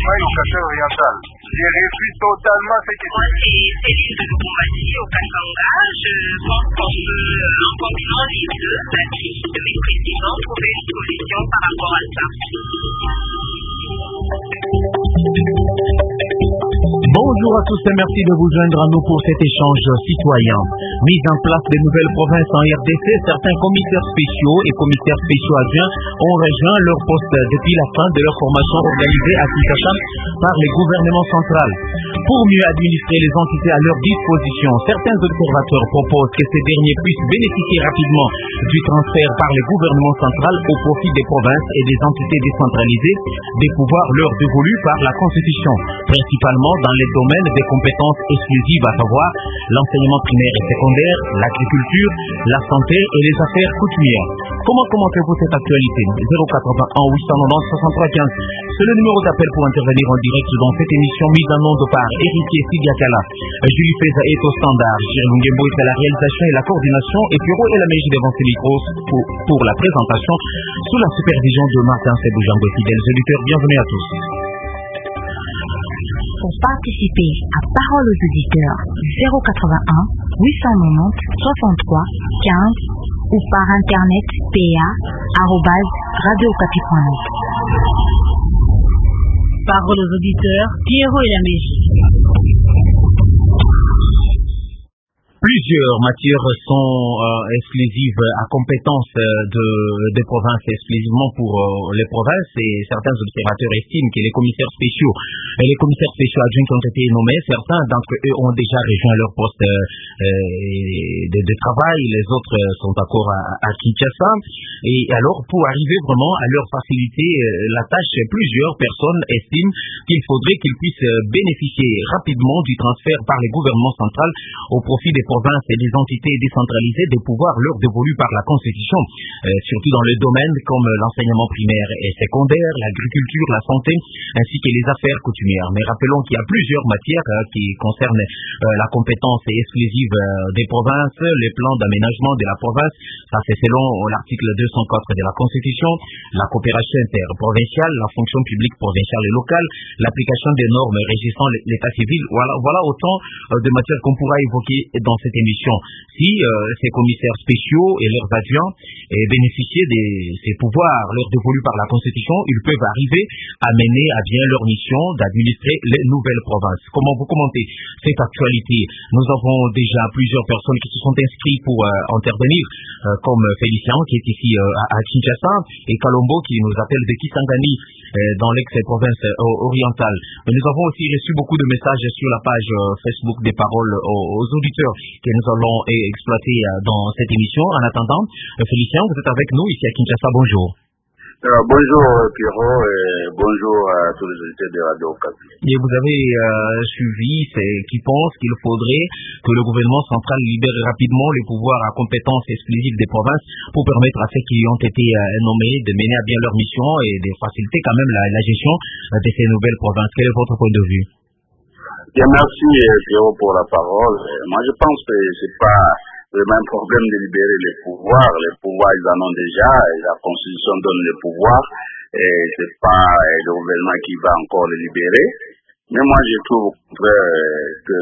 Mai au Kasai oriental. J'ai réussi totalement ce que moi, c'est Céline de Lubumbashi au Katanga. Je pense qu'on peut, en combinant les deux, la crise de mes présidents, trouver une solution par rapport à ça. Bonjour à tous et merci de vous joindre à nous pour cet échange citoyen. Mise en place des nouvelles provinces en RDC, certains commissaires spéciaux et commissaires spéciaux adjoints ont rejoint leur poste depuis la fin de leur formation organisée à Kinshasa par les gouvernements centraux. Pour mieux administrer les entités à leur disposition, certains observateurs proposent que ces derniers puissent bénéficier rapidement du transfert par les gouvernements centraux au profit des provinces et des entités décentralisées des pouvoirs leur dévolus par la Constitution, principalement dans les domaines des compétences exclusives, à savoir l'enseignement primaire et secondaire, l'agriculture, la santé et les affaires coutumières. Comment commentez-vous cette actualité? 081 890 63 15. C'est le numéro d'appel pour intervenir en direct dans cette émission mise en onde par Héritier Sidiakala. Julie Feza est au standard, Gilles Ngembo est à la réalisation et la coordination, et Pierrot et la Mégie devant ses micros pour la présentation sous la supervision de Martin Seboujango. Fidèles auditeurs, bienvenue à tous. Pour participer à Parole aux auditeurs, 081 890 63 15 ou par internet pa@radiocapi.net. Parole aux auditeurs, Pierrot et la Mégie. Plusieurs matières sont exclusives à compétence des provinces, exclusivement pour les provinces, et certains observateurs estiment que les commissaires spéciaux et les commissaires spéciaux adjoints qui ont été nommés, certains d'entre eux ont déjà rejoint leur poste de travail, les autres sont encore à Kinshasa. Et alors, pour arriver vraiment à leur faciliter la tâche, plusieurs personnes estiment qu'il faudrait qu'ils puissent bénéficier rapidement du transfert par les gouvernements centraux au profit des provinces et des entités décentralisées des pouvoirs leur dévolus par la Constitution, surtout dans les domaines comme l'enseignement primaire et secondaire, l'agriculture, la santé, ainsi que les affaires coutumières. Mais rappelons qu'il y a plusieurs matières qui concernent la compétence exclusive des provinces, les plans d'aménagement de la province, ça c'est selon l'article 204 de la Constitution, la coopération interprovinciale, la fonction publique provinciale et locale, l'application des normes régissant l'état civil. Voilà autant de matières qu'on pourra évoquer dans cette émission. Si ces commissaires spéciaux et leurs adjoints bénéficiaient de ces pouvoirs leur dévolus par la Constitution, ils peuvent arriver à mener à bien leur mission d'administrer les nouvelles provinces. Comment vous commentez cette actualité? Nous avons déjà plusieurs personnes qui se sont inscrites pour intervenir, comme Félicien qui est ici à Kinshasa et Kalombo qui nous appelle de Kisangani dans l'ex-province orientale. Mais nous avons aussi reçu beaucoup de messages sur la page Facebook des paroles aux auditeurs que nous allons exploiter dans cette émission. En attendant, Félicien, vous êtes avec nous ici à Kinshasa. Bonjour. Bonjour Pierrot et bonjour à tous les auditeurs de Radio Okapi. Et vous avez suivi qui pensent qu'il faudrait que le gouvernement central libère rapidement les pouvoirs à compétence exclusive des provinces pour permettre à ceux qui ont été nommés de mener à bien leur mission et de faciliter quand même la gestion de ces nouvelles provinces. Quel est votre point de vue? Bien, merci Pierrot pour la parole. Moi je pense que c'est pas le même problème de libérer les pouvoirs. Les pouvoirs, ils en ont déjà, et la Constitution donne les pouvoirs, et c'est pas le gouvernement qui va encore les libérer. Mais moi, je trouve que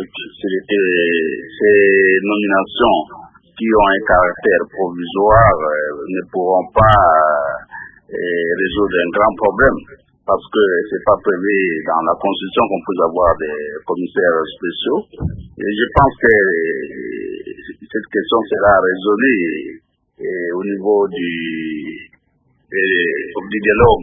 ces nominations qui ont un caractère provisoire ne pourront pas résoudre un grand problème. Parce que c'est pas prévu dans la Constitution qu'on puisse avoir des commissaires spéciaux. Et je pense que cette question sera résolue au niveau du dialogue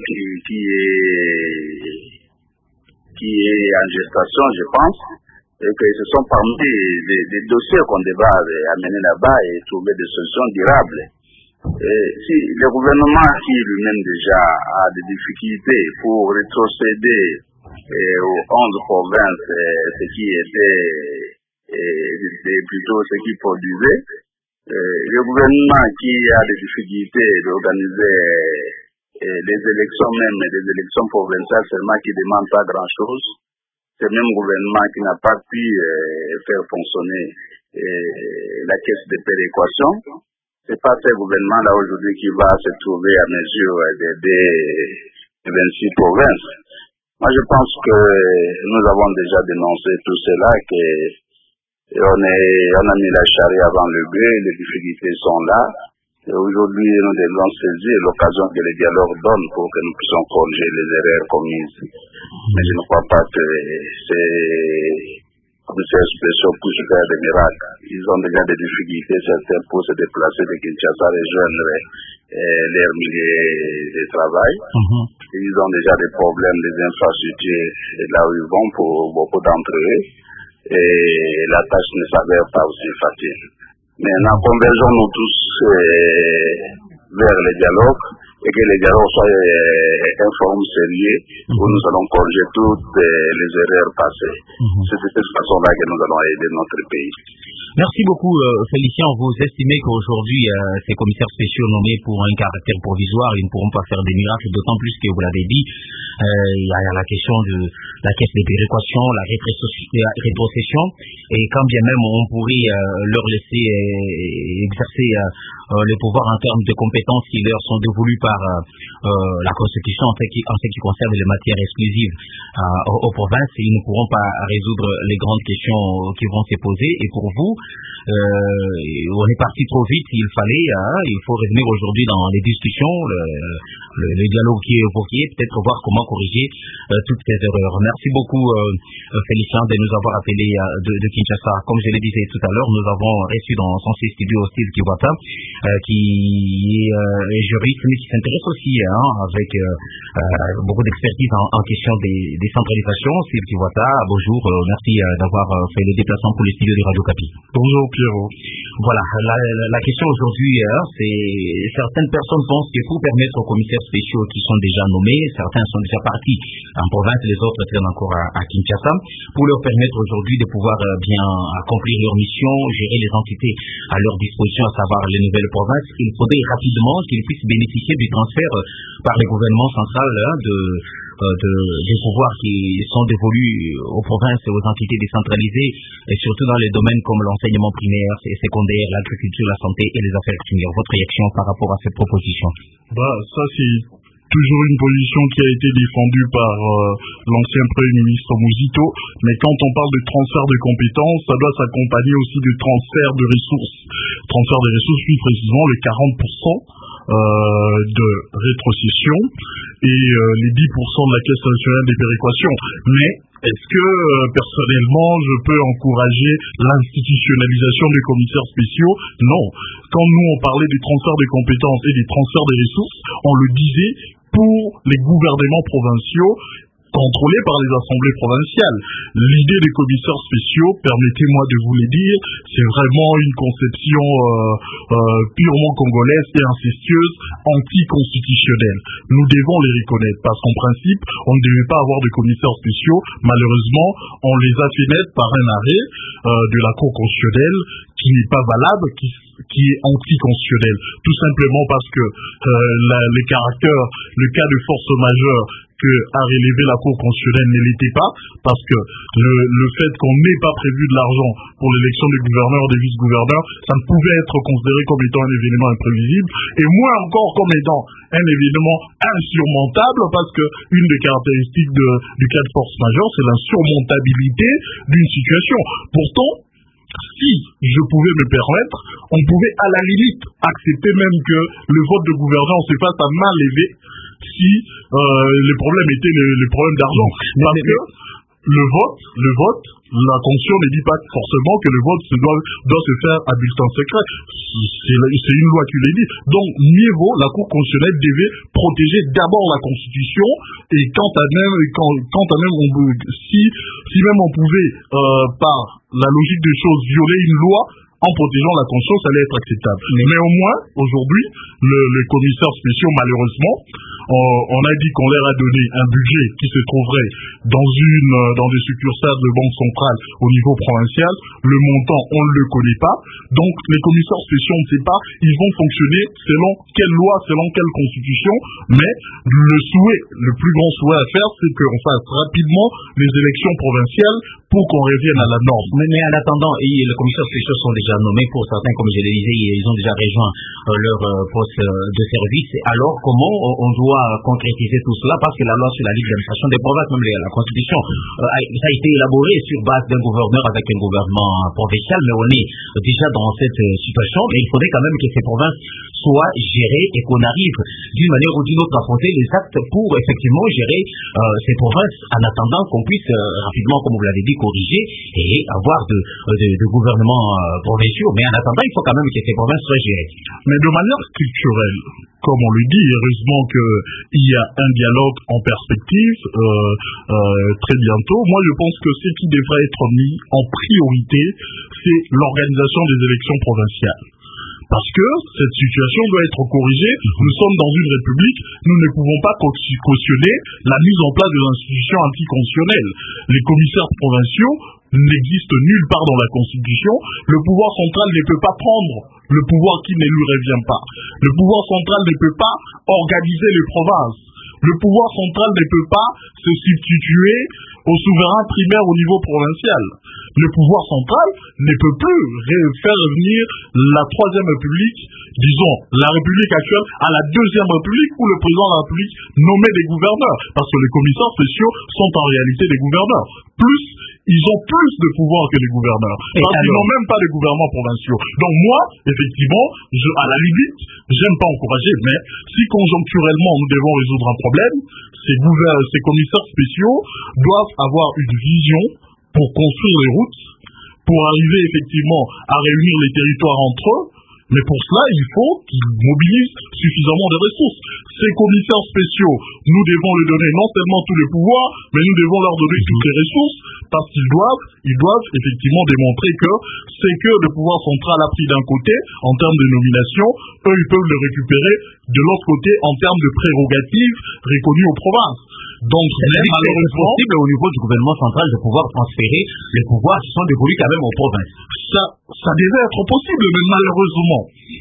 qui est en gestation, je pense, et que ce sont parmi les dossiers qu'on devra amener là-bas et trouver des solutions durables. Si le gouvernement qui lui-même déjà a des difficultés pour rétrocéder aux 11 provinces ce qui était plutôt ce qui produisait, le gouvernement qui a des difficultés d'organiser les élections même, des élections provinciales seulement qui ne demandent pas grand-chose, ce même gouvernement qui n'a pas pu faire fonctionner la caisse de péréquation. C'est pas ce gouvernement-là aujourd'hui qui va se trouver à mesure d'aider les 26 provinces. Moi, je pense que nous avons déjà dénoncé tout cela, on a mis la charrue avant le bœuf, les difficultés sont là. Et aujourd'hui, nous devons saisir l'occasion que le dialogue donne pour que nous puissions corriger les erreurs commises. Mais je ne crois pas que ces commissaires spéciaux puissent faire des miracles. Ils ont déjà des difficultés, certains pour se déplacer de Kinshasa, rejoindre leur milieu de travail. Ils ont déjà des problèmes des infrastructures là où ils vont pour beaucoup d'entre eux. Et la tâche ne s'avère pas aussi facile. Maintenant, convergeons-nous tous vers le dialogue et que le dialogue soit un forum sérieux où nous allons corriger toutes les erreurs passées. C'est de cette façon-là que nous allons aider notre pays. Merci beaucoup, Félicien. Vous estimez qu'aujourd'hui, ces commissaires spéciaux nommés pour un caractère provisoire, ils ne pourront pas faire des miracles, d'autant plus que vous l'avez dit, il y a la question de la caisse de péréquation, la rétrocession, et quand bien même on pourrait leur laisser exercer les pouvoirs en termes de compétences qui leur sont dévolus par la Constitution en ce qui concerne les matières exclusives aux provinces, ils ne pourront pas résoudre les grandes questions qui vont se poser. Et pour vous, on est parti trop vite, il faut revenir aujourd'hui dans les discussions, le dialogue qui est évoqué, peut-être voir comment corriger toutes ces erreurs. Merci beaucoup Félicien de nous avoir appelé de Kinshasa. Comme je le disais tout à l'heure, nous avons reçu dans son studio Steve Kiwata, qui est juriste, mais qui s'intéresse aussi avec beaucoup d'expertise en question des décentralisations. Steve Kiwata, bonjour, merci d'avoir fait le déplacement pour les studios de Radio Kapi. Bonjour Pierrot. Voilà, la question aujourd'hui, c'est certaines personnes pensent qu'il faut permettre aux commissaires spéciaux qui sont déjà nommés, certains sont déjà partis en province, les autres traînent encore à Kinshasa, pour leur permettre aujourd'hui de pouvoir bien accomplir leur mission, gérer les entités à leur disposition, à savoir les nouvelles provinces. Il faudrait rapidement qu'ils puissent bénéficier du transfert par le gouvernement central des pouvoirs qui sont dévolus aux provinces et aux entités décentralisées, et surtout dans les domaines comme l'enseignement primaire et secondaire, l'agriculture, la santé et les affaires extérieures. Votre réaction par rapport à cette proposition? Ça c'est toujours une position qui a été défendue par l'ancien Premier ministre Muzito, mais quand on parle de transfert de compétences, ça doit s'accompagner aussi de transfert de ressources. Transfert de ressources, plus précisément les 40% de rétrocession et les 10% de la Caisse nationale des péréquations. Mais est-ce que, personnellement, je peux encourager l'institutionnalisation des commissaires spéciaux? Non. Quand nous, on parlait des transferts de compétences et des transferts de ressources, on le disait pour les gouvernements provinciaux contrôlés par les assemblées provinciales. L'idée des commissaires spéciaux, permettez-moi de vous le dire, c'est vraiment une conception purement congolaise et incestueuse, anticonstitutionnelle. Nous devons les reconnaître parce qu'en principe, on ne devait pas avoir de commissaires spéciaux. Malheureusement, on les a fait naître par un arrêt de la Cour constitutionnelle qui n'est pas valable, qui est anticonstitutionnel, tout simplement parce que le cas de force majeure que a relevé la Cour constitutionnelle ne l'était pas, parce que le fait qu'on n'ait pas prévu de l'argent pour l'élection des gouverneurs et des vice-gouverneurs, ça ne pouvait être considéré comme étant un événement imprévisible, et moins encore comme étant un événement insurmontable, parce que une des caractéristiques du cas de force majeure, c'est l'insurmontabilité d'une situation. Pourtant, si je pouvais me permettre, on pouvait à la limite accepter même que le vote de gouverneur se fasse à main levée si le problème était le problème d'argent. Parce que le vote, la Constitution ne dit pas forcément que le vote doit se faire à bulletin secret. C'est une loi qui le dit. Donc, mieux vaut, la Cour constitutionnelle devait protéger d'abord la Constitution, et quand à même si même on pouvait, par la logique des choses, violer une loi, en protégeant la conscience, ça allait être acceptable. Mais au moins, aujourd'hui, les commissaires spéciaux, malheureusement, on a dit qu'on leur a donné un budget qui se trouverait dans des succursales de banque centrale au niveau provincial. Le montant, on ne le connaît pas. Donc, les commissaires spéciaux, on ne sait pas, ils vont fonctionner selon quelle loi, selon quelle constitution. Mais le plus grand souhait à faire, c'est qu'on fasse rapidement les élections provinciales pour qu'on revienne à la norme. Mais en attendant, les commissaires spéciaux sont déjà déjà nommés, pour certains, comme je le disais, ils ont déjà rejoint leur poste de service. Alors, comment on doit concrétiser tout cela? Parce que la loi sur la libre administration des provinces, même la Constitution, ça a été élaboré sur base d'un gouverneur avec un gouvernement provincial, mais on est déjà dans cette situation. Mais il faudrait quand même que ces provinces soient gérées et qu'on arrive d'une manière ou d'une autre à poser les actes pour effectivement gérer ces provinces en attendant qu'on puisse rapidement, comme vous l'avez dit, corriger et avoir de gouvernements provinciaux. Mais en attendant, il faut quand même que ces provinces soient gérées. Mais de manière structurelle, comme on le dit, heureusement qu'il y a un dialogue en perspective très bientôt. Moi, je pense que ce qui devrait être mis en priorité, c'est l'organisation des élections provinciales. Parce que cette situation doit être corrigée. Nous sommes dans une république, nous ne pouvons pas cautionner la mise en place des institutions anticonstitutionnelles. Les commissaires provinciaux n'existent nulle part dans la Constitution. Le pouvoir central ne peut pas prendre le pouvoir qui ne lui revient pas. Le pouvoir central ne peut pas organiser les provinces. Le pouvoir central ne peut pas se substituer au souverain primaire au niveau provincial. Le pouvoir central ne peut plus faire revenir la troisième république, disons, la république actuelle, à la deuxième république où le président de la république nommait des gouverneurs. Parce que les commissaires spéciaux sont en réalité des gouverneurs. Ils ont plus de pouvoir que les gouverneurs. Parce qu'ils n'ont même pas de gouvernements provinciaux. Donc moi, effectivement, à la limite, j'aime pas encourager, mais si conjoncturellement nous devons résoudre un problème, ces commissaires spéciaux doivent avoir une vision pour construire les routes, pour arriver effectivement à réunir les territoires entre eux. Mais pour cela, il faut qu'ils mobilisent suffisamment de ressources. Ces commissaires spéciaux, nous devons leur donner non seulement tous les pouvoirs, mais nous devons leur donner toutes les ressources, parce qu'ils doivent effectivement démontrer que c'est que le pouvoir central a pris d'un côté, en termes de nomination, eux, ils peuvent le récupérer de l'autre côté, en termes de prérogatives reconnues aux provinces. Donc, malheureusement, c'est possible au niveau du gouvernement central de pouvoir transférer les pouvoirs qui sont dévolus quand même aux provinces. Ça devait être possible, mais malheureusement,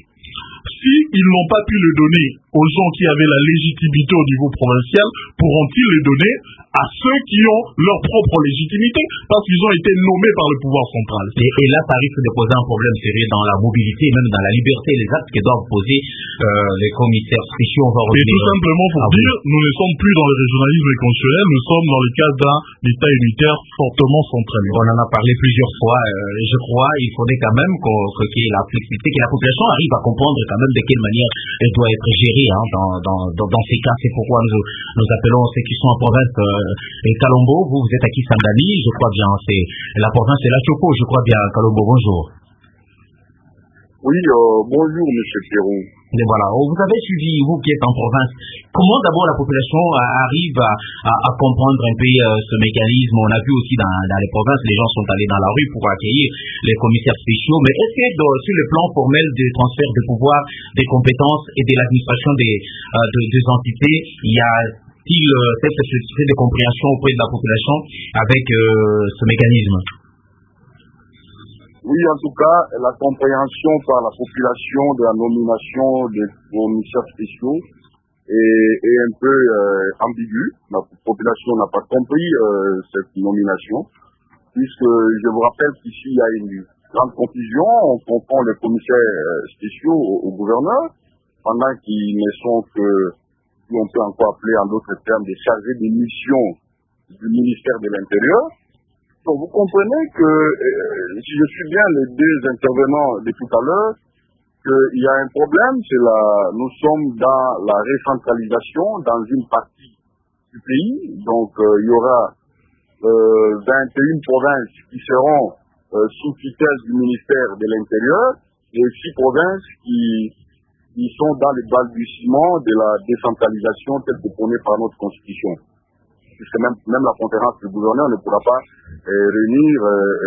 si ils n'ont pas pu le donner aux gens qui avaient la légitimité au niveau provincial, pourront-ils le donner à ceux qui ont leur propre légitimité, parce qu'ils ont été nommés par le pouvoir central. Et là, ça risque de poser un problème sérieux dans la mobilité, même dans la liberté, les actes que doivent poser les commissaires spéciaux. Et tout simplement pour dire, nous ne sommes plus dans le régionalisme constitutionnel, nous sommes dans le cadre d'un État unitaire fortement centralisé. On en a parlé plusieurs fois. Je crois il faudrait quand même qu'il y ait la flexibilité, que la population arrive à comprendre quand même de quelle manière elle doit être gérée dans ces cas. C'est pourquoi nous appelons ceux qui sont en province Kalombo. Vous êtes à Kisangani, je crois bien, c'est la province de la Choco, je crois bien. Kalombo, bonjour. Oui, bonjour monsieur Perron. Et voilà, vous avez suivi, vous qui êtes en province, comment d'abord la population arrive à comprendre un peu ce mécanisme? On a vu aussi dans les provinces, les gens sont allés dans la rue pour accueillir les commissaires spéciaux, mais est-ce que sur le plan formel de transfert de pouvoir, des compétences et de l'administration des entités, il y a cette de compréhension auprès de la population avec ce mécanisme? Oui, en tout cas, la compréhension par la population de la nomination des commissaires spéciaux est un peu ambiguë. La population n'a pas compris cette nomination, puisque je vous rappelle qu'ici il y a une grande confusion. On confond les commissaires spéciaux au gouverneur, pendant qu'ils ne sont que, si on peut encore appeler en d'autres termes, des chargés de mission du ministère de l'Intérieur. Donc vous comprenez que, si je suis bien les deux intervenants de tout à l'heure, qu'il y a un problème, nous sommes dans la recentralisation dans une partie du pays. Donc il y aura 21 provinces qui seront sous tutelle du ministère de l'Intérieur et 6 provinces qui sont dans le balbutiement de la décentralisation telle que prônée par notre Constitution. Puisque même la conférence du gouverneur ne pourra pas réunir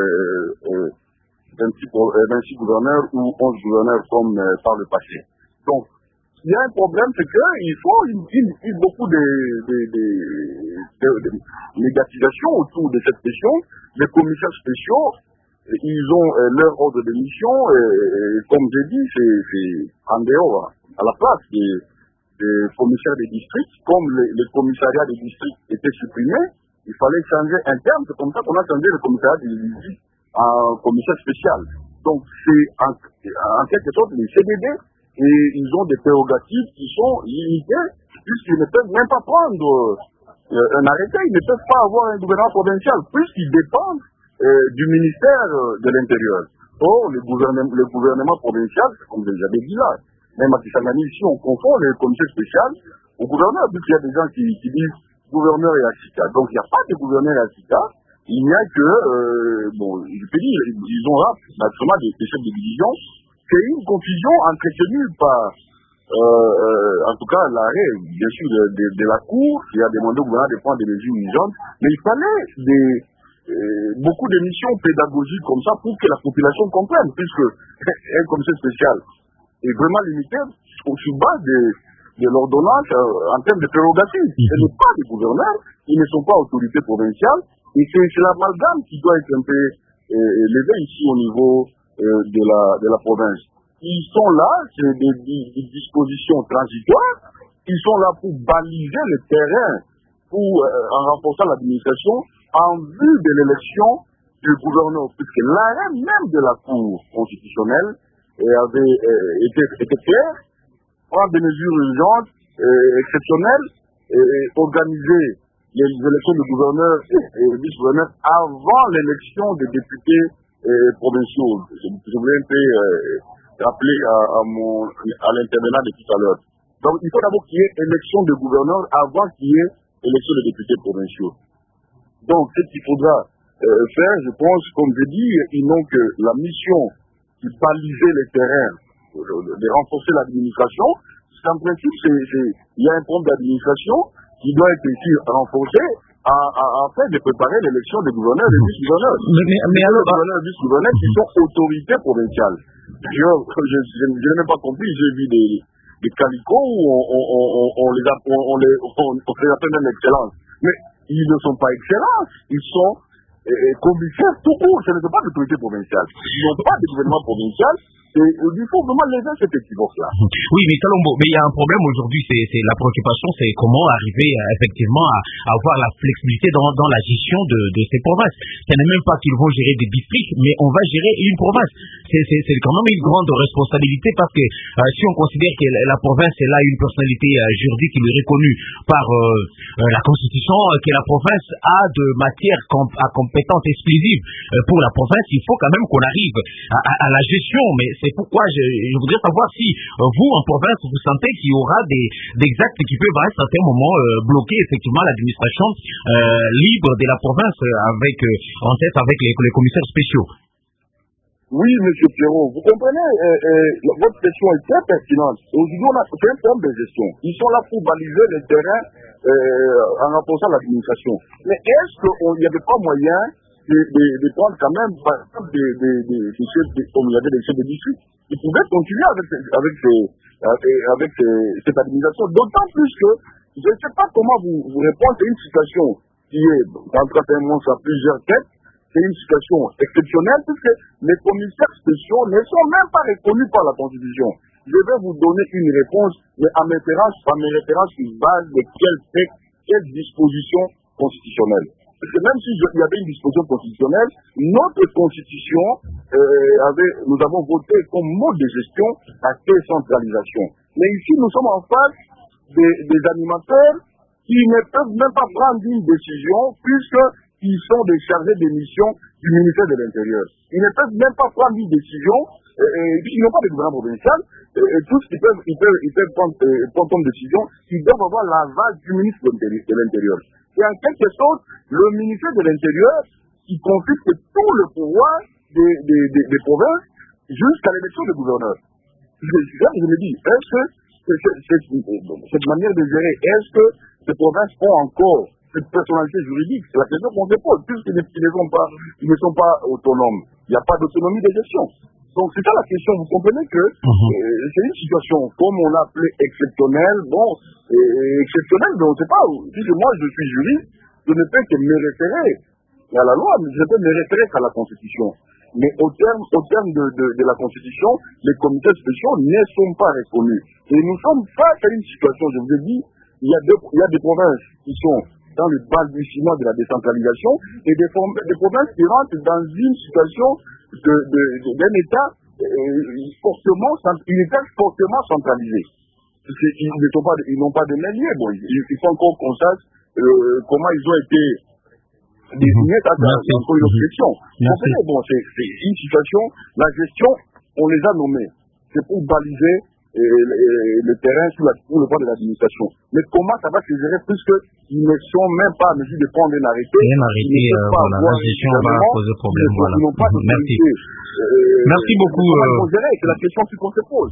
26 gouverneurs ou 11 gouverneurs comme par le passé. Donc, il y a un problème, c'est qu'il faut beaucoup de médiatisation autour de cette question. Les commissaires spéciaux, ils ont leur ordre de mission, et comme j'ai dit, c'est en dehors, à la place des commissaires des districts. Comme les commissariats des districts étaient supprimés, il fallait changer un terme. C'est comme ça qu'on a changé le commissariat des districts en commissaire spécial. Donc, c'est en quelque sorte les CDD, et ils ont des prérogatives qui sont limitées, puisqu'ils ne peuvent même pas prendre un arrêté, ils ne peuvent pas avoir un gouvernement provincial, puisqu'ils dépendent du ministère de l'Intérieur. Or, le gouvernement provincial, comme je l'avais dit là, même à Kisangani, ici, on confond les comités spéciaux au gouverneur, puisqu'il y a des gens qui disent gouverneur et assistant. Donc, il n'y a pas de gouverneur et assistant. Il n'y a que, je peux dire, ils ont là, naturellement, des chefs de division. C'est une confusion entretenue par, en tout cas, l'arrêt, bien sûr, de la Cour, qui a demandé au gouvernement de prendre des mesures urgentes. Mais il fallait beaucoup de missions pédagogiques comme ça pour que la population comprenne, puisque un comité spécial est vraiment limité sur base de l'ordonnance en termes de prérogatives. Ce n'est pas des gouverneurs, ils ne sont pas autorités provinciales, et c'est l'amalgame qui doit être un peu élevé ici au niveau de la province. Ils sont là, c'est des dispositions transitoires, ils sont là pour baliser le terrain, en renforçant l'administration, en vue de l'élection du gouverneur, puisque l'arrêt même de la Cour constitutionnelle avait été clair, prendre des mesures urgentes, exceptionnelles, et organiser les élections de gouverneur et vice-gouverneur avant l'élection des députés provinciaux. Je voulais un peu rappeler à l'intervenant de tout à l'heure. Donc, il faut d'abord qu'il y ait élection de gouverneur avant qu'il y ait élection de députés provinciaux. Donc, ce qu'il faudra faire, je pense, comme je dis, ils n'ont que la mission de baliser les terrains, de renforcer l'administration. En principe, il y a un problème d'administration qui doit être ici renforcé afin de préparer l'élection des gouverneurs et des vice-gouverneurs. Mais alors, les gouverneurs et vice-gouverneurs qui sont autorités provinciales. Je n'ai même pas compris, j'ai vu des calicots où on les appelle même excellence. Mais ils ne sont pas excellences, ils sont commissaires tout court, ce ne sont pas d'autorité provinciale. Ils n'ont pas de gouvernement provincial. Il faut vraiment lever cet équivoque-là. Oui, mais Kalombo, mais il y a un problème aujourd'hui, c'est la préoccupation, c'est comment arriver effectivement à avoir la flexibilité dans la gestion de ces provinces. Ce n'est même pas qu'ils vont gérer des districts, mais on va gérer une province. C'est quand même une grande responsabilité parce que si on considère que la province est là une personnalité juridique qui est reconnue par la Constitution, que la province a de matières à compétences exclusives pour la province, il faut quand même qu'on arrive à la gestion. Mais c'est pourquoi je voudrais savoir si vous, en province, vous sentez qu'il y aura des actes qui peuvent à un certain moment bloquer effectivement l'administration libre de la province en tête avec les commissaires spéciaux. Oui, M. Pierrot, vous comprenez, votre question est très pertinente. Aujourd'hui, on a fait un problème de gestion. Ils sont là pour baliser le terrain en renforçant l'administration. Mais est-ce qu'il n'y avait pas moyen de prendre quand même, par exemple, comme il y avait des chefs de district, ils pouvaient continuer avec cette administration. D'autant plus que, je ne sais pas comment vous répondre, c'est une situation qui est, en tout cas, ça a plusieurs têtes, c'est une situation exceptionnelle, puisque les commissaires spéciaux ne sont même pas reconnus par la Constitution. Je vais vous donner une réponse, mais à mes références sur base de quelle disposition constitutionnelle. Parce que même s'il y avait une disposition constitutionnelle, notre Constitution nous avons voté comme mode de gestion la décentralisation. Mais ici, nous sommes en face des animateurs qui ne peuvent même pas prendre une décision puisqu'ils sont des chargés de mission du ministère de l'Intérieur. Ils ne peuvent même pas prendre une décision, puisqu'ils n'ont pas de gouvernement provincial, tout ce qu'ils peuvent prendre comme décision, ils doivent avoir l'aval du ministre de l'Intérieur. Et en quelque sorte, le ministère de l'Intérieur, qui confisque tout le pouvoir des provinces jusqu'à l'élection des gouverneurs. Je me dis, est-ce que cette manière de gérer, est-ce que ces provinces ont encore cette personnalité juridique? C'est la question qu'on se pose, puisqu'ils ne sont pas autonomes. Il n'y a pas d'autonomie de gestion. Donc c'est ça la question. Vous comprenez que c'est une situation, comme on l'a appelé exceptionnelle, exceptionnelle, mais on ne sait pas. Puisque moi je suis juriste, je ne peux que me référer à la loi, mais je peux me référer à la Constitution. Mais au terme de la Constitution, les comités spéciaux ne sont pas reconnus. Et nous sommes face à une situation, je vous ai dit, il y a des provinces qui sont dans le balbutiement de la décentralisation et des provinces qui rentrent dans une situation d'un État fortement centralisé. Ils n'ont pas de main libre. Bon, il faut encore qu'on sache comment ils ont été désignés. Ça, c'est encore une autre question. Bon, c'est une situation, la gestion, on les a nommés. C'est pour baliser le terrain pour le plan de l'administration. Mais comment ça va se gérer puisqu'ils ne sont même pas en mesure de prendre un arrêté. La gestion va poser problème. Voilà. Merci. Merci beaucoup. C'est la question qu'on se pose.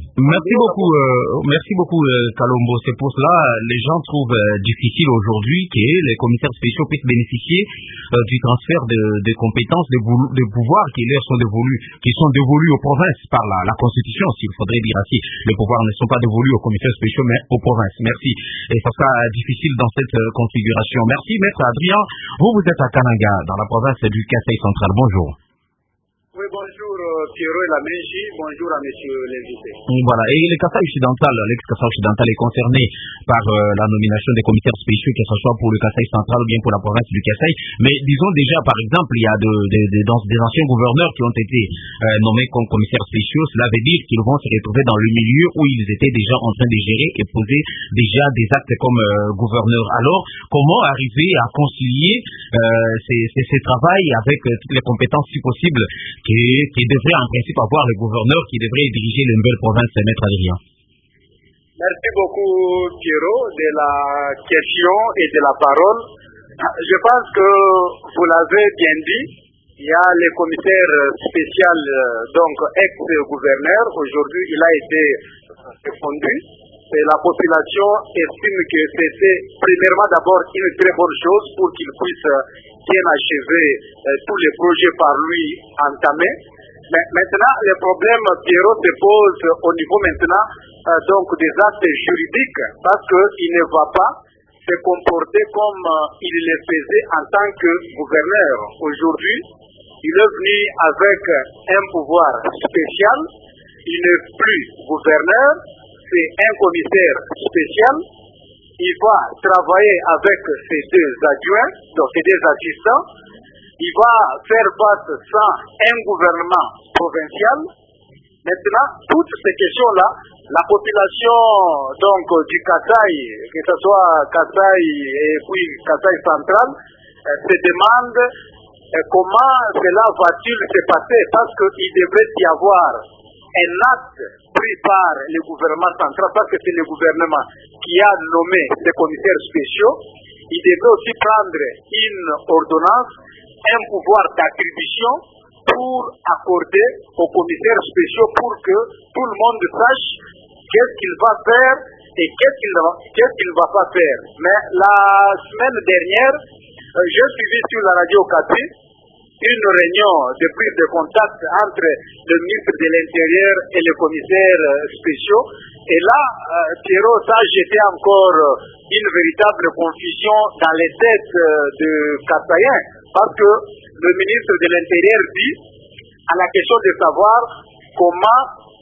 Merci beaucoup, Kalombo. C'est pour cela les gens trouvent difficile aujourd'hui que les commissaires spéciaux puissent bénéficier du transfert de compétences, de pouvoirs qui leur sont dévolus aux provinces par la Constitution, s'il faudrait dire ainsi. Les pouvoirs ne sont pas dévolus aux commissaires spéciaux, mais aux provinces. Merci. Et ça sera difficile dans cette configuration. Merci, Maître Adrien. Vous êtes à Kananga, dans la province du Kasaï central. Bonjour. Oui, bonjour Pierrot et la Mégie, bonjour à monsieur l'invité. Voilà, et le Kasaï occidental, l'ex-Kasaï occidental est concerné par la nomination des commissaires spéciaux, que ce soit pour le Kasaï central ou bien pour la province du Kasaï. Mais disons déjà, par exemple, il y a des anciens gouverneurs qui ont été nommés comme commissaires spéciaux. Cela veut dire qu'ils vont se retrouver dans le milieu où ils étaient déjà en train de gérer et poser déjà des actes comme gouverneurs. Alors, comment arriver à concilier ces travail avec toutes les compétences si possible qui devrait en principe avoir le gouverneur qui devrait diriger les nouvelles provinces, Maître Adrien? Merci beaucoup Pierrot de la question et de la parole. Je pense que vous l'avez bien dit, il y a le commissaire spécial, donc ex-gouverneur. Aujourd'hui, il a été défendu. Et la population estime que c'était premièrement d'abord une très bonne chose pour qu'il puisse bien achever tous les projets par lui entamés. Mais maintenant, le problème, Pierrot, se pose au niveau maintenant donc des actes juridiques parce qu'il ne va pas se comporter comme il le faisait en tant que gouverneur. Aujourd'hui, il est venu avec un pouvoir spécial. Il n'est plus gouverneur, c'est un commissaire spécial. Il va travailler avec ses deux adjoints, donc ses deux assistants. Il va faire face sans un gouvernement provincial. Maintenant, toutes ces questions-là, la population donc du Kasaï, que ce soit Kasaï et puis Kasaï central, se demande comment cela va-t-il se passer parce qu'il devrait y avoir un acte pris par le gouvernement central, parce que c'est le gouvernement qui a nommé les commissaires spéciaux. Il devait aussi prendre une ordonnance, un pouvoir d'attribution pour accorder aux commissaires spéciaux pour que tout le monde sache qu'est-ce qu'il va faire et qu'est-ce qu'il ne va pas faire. Mais la semaine dernière, j'ai suivi sur la radio Okapi une réunion de prise de contact entre le ministre de l'Intérieur et les commissaires spéciaux. Et là, Pierrot, ça a jeté encore une véritable confusion dans les têtes de Kasaïens, parce que le ministre de l'Intérieur dit à la question de savoir comment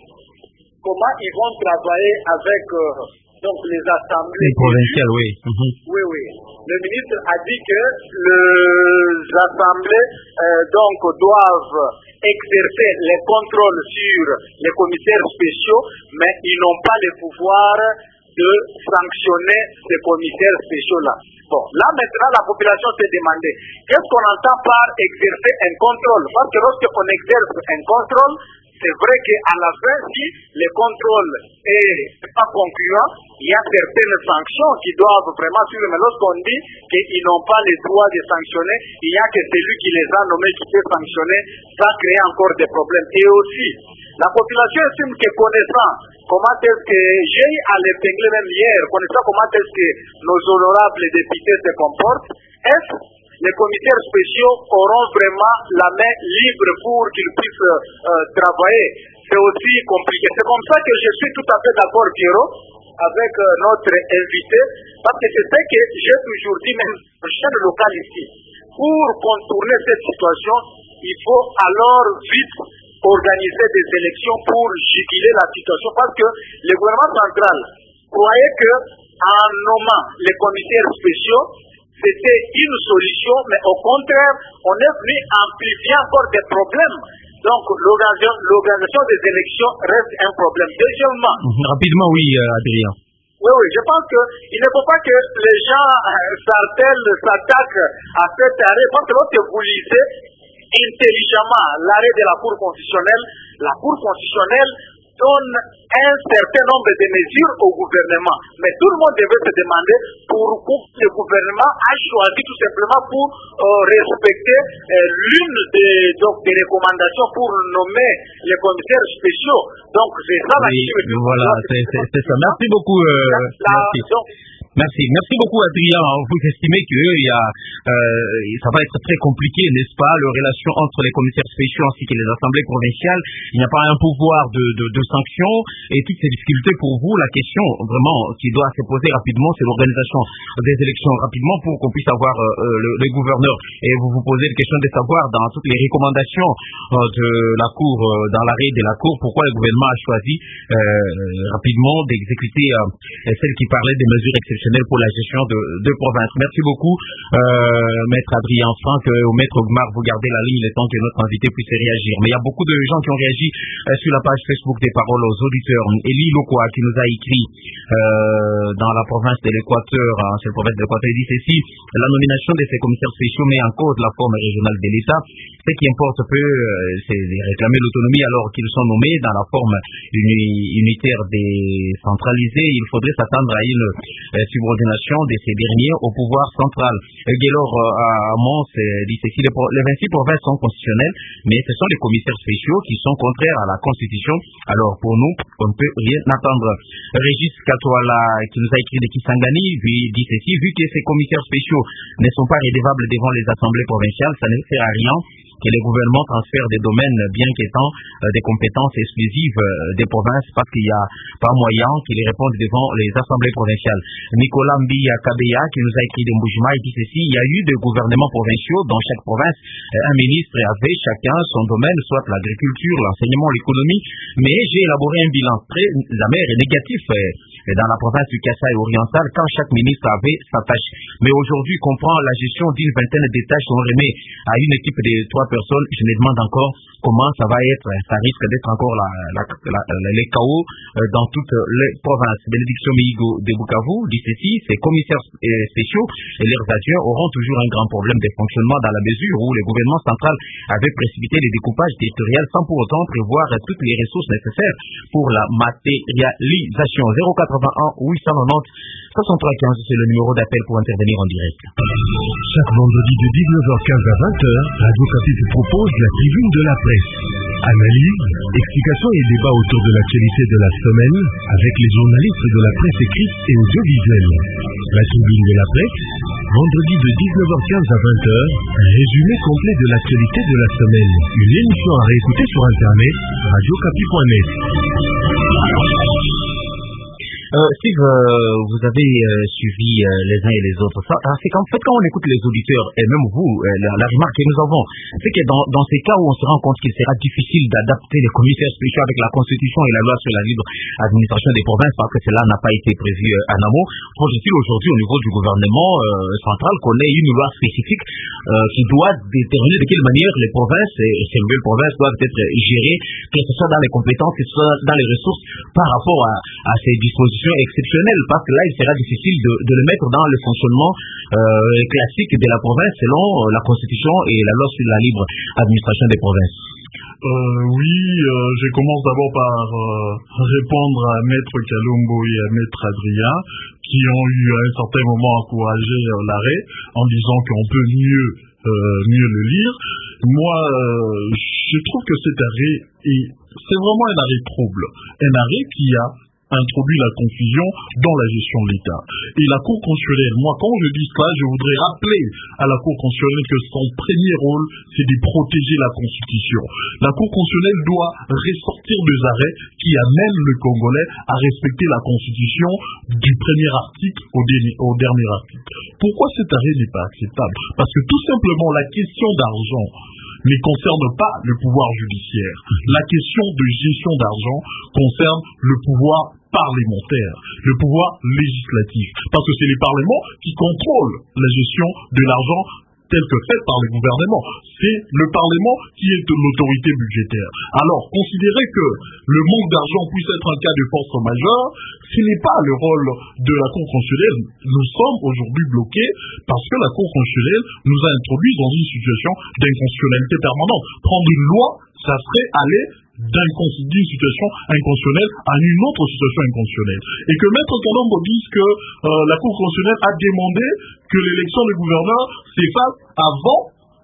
ils vont travailler avec donc les assemblées provinciales, oui. Oui. Le ministre a dit que les assemblées donc doivent exercer les contrôles sur les commissaires spéciaux, mais ils n'ont pas le pouvoir de sanctionner ces commissaires spéciaux-là. Bon, là maintenant la population s'est demandé qu'est-ce qu'on entend par exercer un contrôle, parce que lorsqu'on exerce un contrôle, c'est vrai qu'à la fin, si le contrôle est pas concluant, il y a certaines sanctions qui doivent vraiment suivre. Mais lorsqu'on dit qu'ils n'ont pas le droit de sanctionner, il n'y a que celui qui les a nommés qui peut sanctionner, ça crée encore des problèmes. Et aussi, la population estime que connaissant comment est-ce que j'ai à l'épingler même hier, connaissant comment est-ce que nos honorables députés se comportent, est-ce les commissaires spéciaux auront vraiment la main libre pour qu'ils puissent travailler. C'est aussi compliqué. C'est comme ça que je suis tout à fait d'accord, Pierrot, avec notre invité, parce que c'est ce que j'ai toujours dit, même au chaîne locale ici. Pour contourner cette situation, il faut alors vite organiser des élections pour juguler la situation, parce que le gouvernement central croyait que en nommant les commissaires spéciaux, c'était une solution, mais au contraire, on est venu amplifier encore des problèmes. Donc, l'organisation des élections reste un problème. Deuxièmement... Rapidement, oui, Adrien. Oui, je pense qu'il ne faut pas que les gens s'attaquent à cet arrêt. Parce que lorsque vous lisez intelligemment l'arrêt de la Cour constitutionnelle donne un certain nombre de mesures au gouvernement. Mais tout le monde devait se demander pourquoi le gouvernement a choisi tout simplement pour respecter l'une des recommandations pour nommer les commissaires spéciaux. Donc c'est ça la question. Voilà, c'est ça. Merci beaucoup. Merci beaucoup, Adrien. Vous estimez que ça va être très compliqué, n'est-ce pas, les relations entre les commissaires spéciaux ainsi que les assemblées provinciales. Il n'y a pas un pouvoir de sanction et toutes ces difficultés pour vous. La question vraiment qui doit se poser rapidement, c'est l'organisation des élections rapidement pour qu'on puisse avoir le gouverneur. Et vous vous posez la question de savoir dans toutes les recommandations de la Cour, dans l'arrêt de la Cour, pourquoi le gouvernement a choisi rapidement d'exécuter celle qui parlait des mesures exceptionnelles pour la gestion de province. Merci beaucoup, Maître Adrien Franck ou Maître Ogmar, vous gardez la ligne le temps que notre invité puisse réagir. Mais il y a beaucoup de gens qui ont réagi sur la page Facebook des Paroles aux auditeurs. Elie Lokwa qui nous a écrit dans la province de l'Équateur, c'est la province de l'Équateur, il dit ceci: la nomination de ces commissaires spéciaux met en cause la forme régionale de l'État. Ce qui importe peu, c'est de réclamer l'autonomie alors qu'ils sont nommés dans la forme unitaire décentralisée. Il faudrait s'attendre à une subordination de ces derniers au pouvoir central. Gaylor Mons dit ceci: les 26 provinces sont constitutionnelles, mais ce sont les commissaires spéciaux qui sont contraires à la Constitution. Alors pour nous, on ne peut rien attendre. Régis Katouala qui nous a écrit de Kisangani dit ceci: vu que ces commissaires spéciaux ne sont pas rédevables devant les assemblées provinciales, ça ne sert à rien que les gouvernements transfèrent des domaines bien qu'étant des compétences exclusives des provinces parce qu'il n'y a pas moyen qu'ils répondent devant les assemblées provinciales. Nicolas Mbia Kabeya qui nous a écrit de Mboujima, il dit ceci: il y a eu des gouvernements provinciaux dans chaque province. Un ministre avait chacun son domaine, soit l'agriculture, l'enseignement, l'économie, mais j'ai élaboré un bilan très amer et négatif dans la province du Kasaï oriental quand chaque ministre avait sa tâche. Mais aujourd'hui, qu'on prend la gestion d'une vingtaine de tâches, on remet à une équipe de 3 personnes, je me demande encore comment ça va être. Ça risque d'être encore les chaos dans toutes les provinces. Bénédiction Mihigo de Bukavu dit ceci: ces commissaires spéciaux et leurs adjoints auront toujours un grand problème de fonctionnement dans la mesure où le gouvernement central avait précipité les découpages territoriaux sans pour autant prévoir toutes les ressources nécessaires pour la matérialisation. 081 890 6315, c'est le numéro d'appel pour intervenir en direct. Chaque vendredi de 19h15 à 20h, Radio Capi vous propose la tribune de la presse. Analyse, explications et débats autour de l'actualité de la semaine avec les journalistes de la presse écrite et audiovisuelle. La tribune de la presse, vendredi de 19h15 à 20h, un résumé complet de l'actualité de la semaine. Une émission à réécouter sur internet, radiocapi.net. Steve, vous avez suivi les uns et les autres. C'est qu'en fait, quand on écoute les auditeurs, et même vous, la remarque que nous avons, c'est que dans ces cas où on se rend compte qu'il sera difficile d'adapter les commissaires spéciaux avec la Constitution et la loi sur la libre administration des provinces, parce que cela n'a pas été prévu en amont, faut-il aujourd'hui au niveau du gouvernement central qu'on ait une loi spécifique qui doit déterminer de quelle manière les provinces et ces nouvelles provinces doivent être gérées, que ce soit dans les compétences, que ce soit dans les ressources, par rapport à ces dispositions exceptionnelles, parce que là il sera difficile de le mettre dans le fonctionnement classique de la province selon la Constitution et la loi sur la libre administration des provinces. Oui, je commence d'abord par répondre à Maître Kalumbo et à Maître Adrien qui ont eu à un certain moment encouragé l'arrêt en disant qu'on peut mieux le lire. Moi, je trouve que cet arrêt c'est vraiment un arrêt trouble, un arrêt qui a introduit la confusion dans la gestion de l'État. Et la Cour constitutionnelle, moi quand je dis cela, je voudrais rappeler à la Cour constitutionnelle que son premier rôle, c'est de protéger la Constitution. La Cour constitutionnelle doit ressortir des arrêts qui amènent le Congolais à respecter la Constitution du premier article au dernier article. Pourquoi cet arrêt n'est pas acceptable? Parce que tout simplement la question d'argent ne concerne pas le pouvoir judiciaire. La question de gestion d'argent concerne le pouvoir parlementaire, le pouvoir législatif, parce que c'est les parlements qui contrôlent la gestion de l'argent tel que fait par le gouvernement. C'est le Parlement qui est l'autorité budgétaire. Alors, considérer que le manque d'argent puisse être un cas de force majeure, ce n'est pas le rôle de la Cour constitutionnelle. Nous sommes aujourd'hui bloqués parce que la Cour constitutionnelle nous a introduits dans une situation d'inconstitutionnalité permanente. Prendre une loi, ça serait aller d'une situation inconstitutionnelle à une autre situation inconstitutionnelle. Et que Maître Kalombo dise que la Cour constitutionnelle a demandé que l'élection des gouverneurs s'efface avant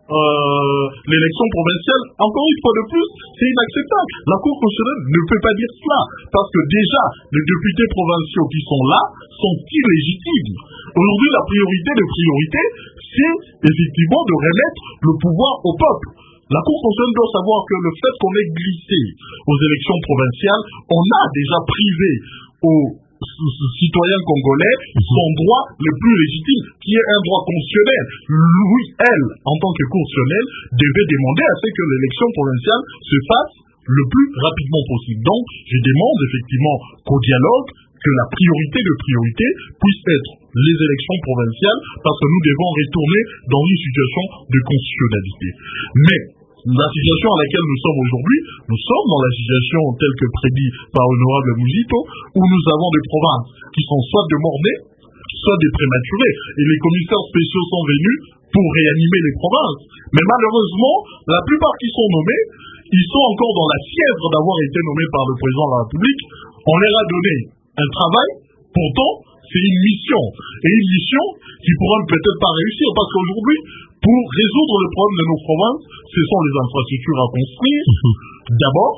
l'élection provinciale, encore une fois de plus, c'est inacceptable. La Cour constitutionnelle ne peut pas dire cela, parce que déjà, les députés provinciaux qui sont là sont illégitimes. Aujourd'hui, la priorité de priorité, c'est effectivement de remettre le pouvoir au peuple. La Cour constitutionnelle doit savoir que le fait qu'on ait glissé aux élections provinciales, on a déjà privé aux citoyens congolais son droit le plus légitime, qui est un droit constitutionnel. Oui, elle, en tant que constitutionnelle, devait demander à ce que l'élection provinciale se fasse le plus rapidement possible. Donc, je demande effectivement qu'au dialogue, que la priorité de priorité puisse être les élections provinciales, parce que nous devons retourner dans une situation de constitutionnalité. Mais la situation à laquelle nous sommes aujourd'hui, nous sommes dans la situation telle que prédit par l'honorable Mouzito, où nous avons des provinces qui sont soit de mort-nés, soit des prématurés. Et les commissaires spéciaux sont venus pour réanimer les provinces. Mais malheureusement, la plupart qui sont nommés, ils sont encore dans la fièvre d'avoir été nommés par le président de la République. On leur a donné un travail, pourtant, c'est une mission. Et une mission qui pourra peut-être pas réussir, parce qu'aujourd'hui, pour résoudre le problème de nos provinces, ce sont les infrastructures à construire. D'abord,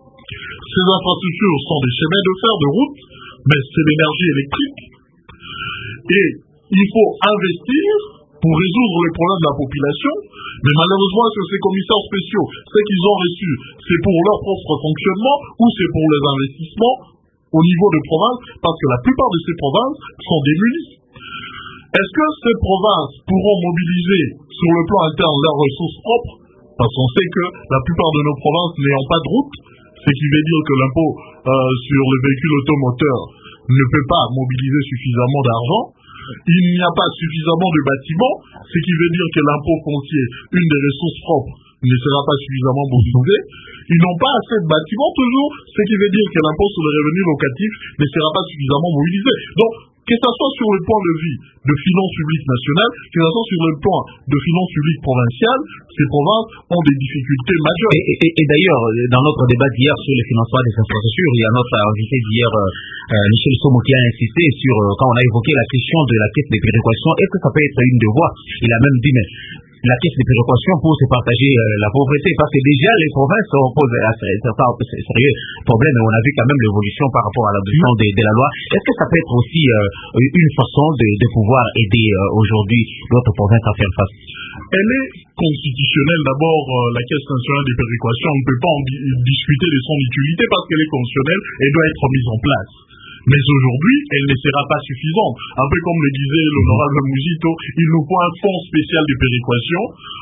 ces infrastructures sont des chemins de fer, de route, mais c'est l'énergie électrique. Et il faut investir pour résoudre les problèmes de la population, mais malheureusement, ces commissaires spéciaux, ce qu'ils ont reçu, c'est pour leur propre fonctionnement ou c'est pour les investissements au niveau de provinces, parce que la plupart de ces provinces sont démunies. Est-ce que ces provinces pourront mobiliser sur le plan interne leurs ressources propres? Parce qu'on sait que la plupart de nos provinces n'ayant pas de route, ce qui veut dire que l'impôt sur les véhicules automoteurs ne peut pas mobiliser suffisamment d'argent. Il n'y a pas suffisamment de bâtiments, ce qui veut dire que l'impôt foncier, une des ressources propres, ne sera pas suffisamment mobilisé. Ils n'ont pas assez de bâtiments toujours, ce qui veut dire que l'impôt sur les revenus locatifs ne sera pas suffisamment mobilisé. Donc, que ce soit sur le point de vue de finances publiques nationales, que ce soit sur le point de finances publiques provinciales, ces provinces ont des difficultés majeures. Et d'ailleurs, dans notre débat d'hier sur le financement des infrastructures, il y a notre invité d'hier, Michel Somo, qui a insisté sur, quand on a évoqué la question de la caisse des péréquations, est-ce que ça peut être une devoir? Il a même dit, mais la caisse des péréquations pour se partager la pauvreté, parce que déjà les provinces se reposent à certains sérieux problèmes, et on a vu quand même l'évolution par rapport à l'adoption de la loi. Est-ce que ça peut être aussi une façon de pouvoir aider aujourd'hui d'autres provinces à faire face? Elle est constitutionnelle. D'abord, la caisse nationale des péréquations, on ne peut pas en discuter de son utilité parce qu'elle est constitutionnelle et doit être mise en place. Mais aujourd'hui, elle ne sera pas suffisante. Un peu comme le disait l'honorable Mouzito, il nous faut un fonds spécial de péréquation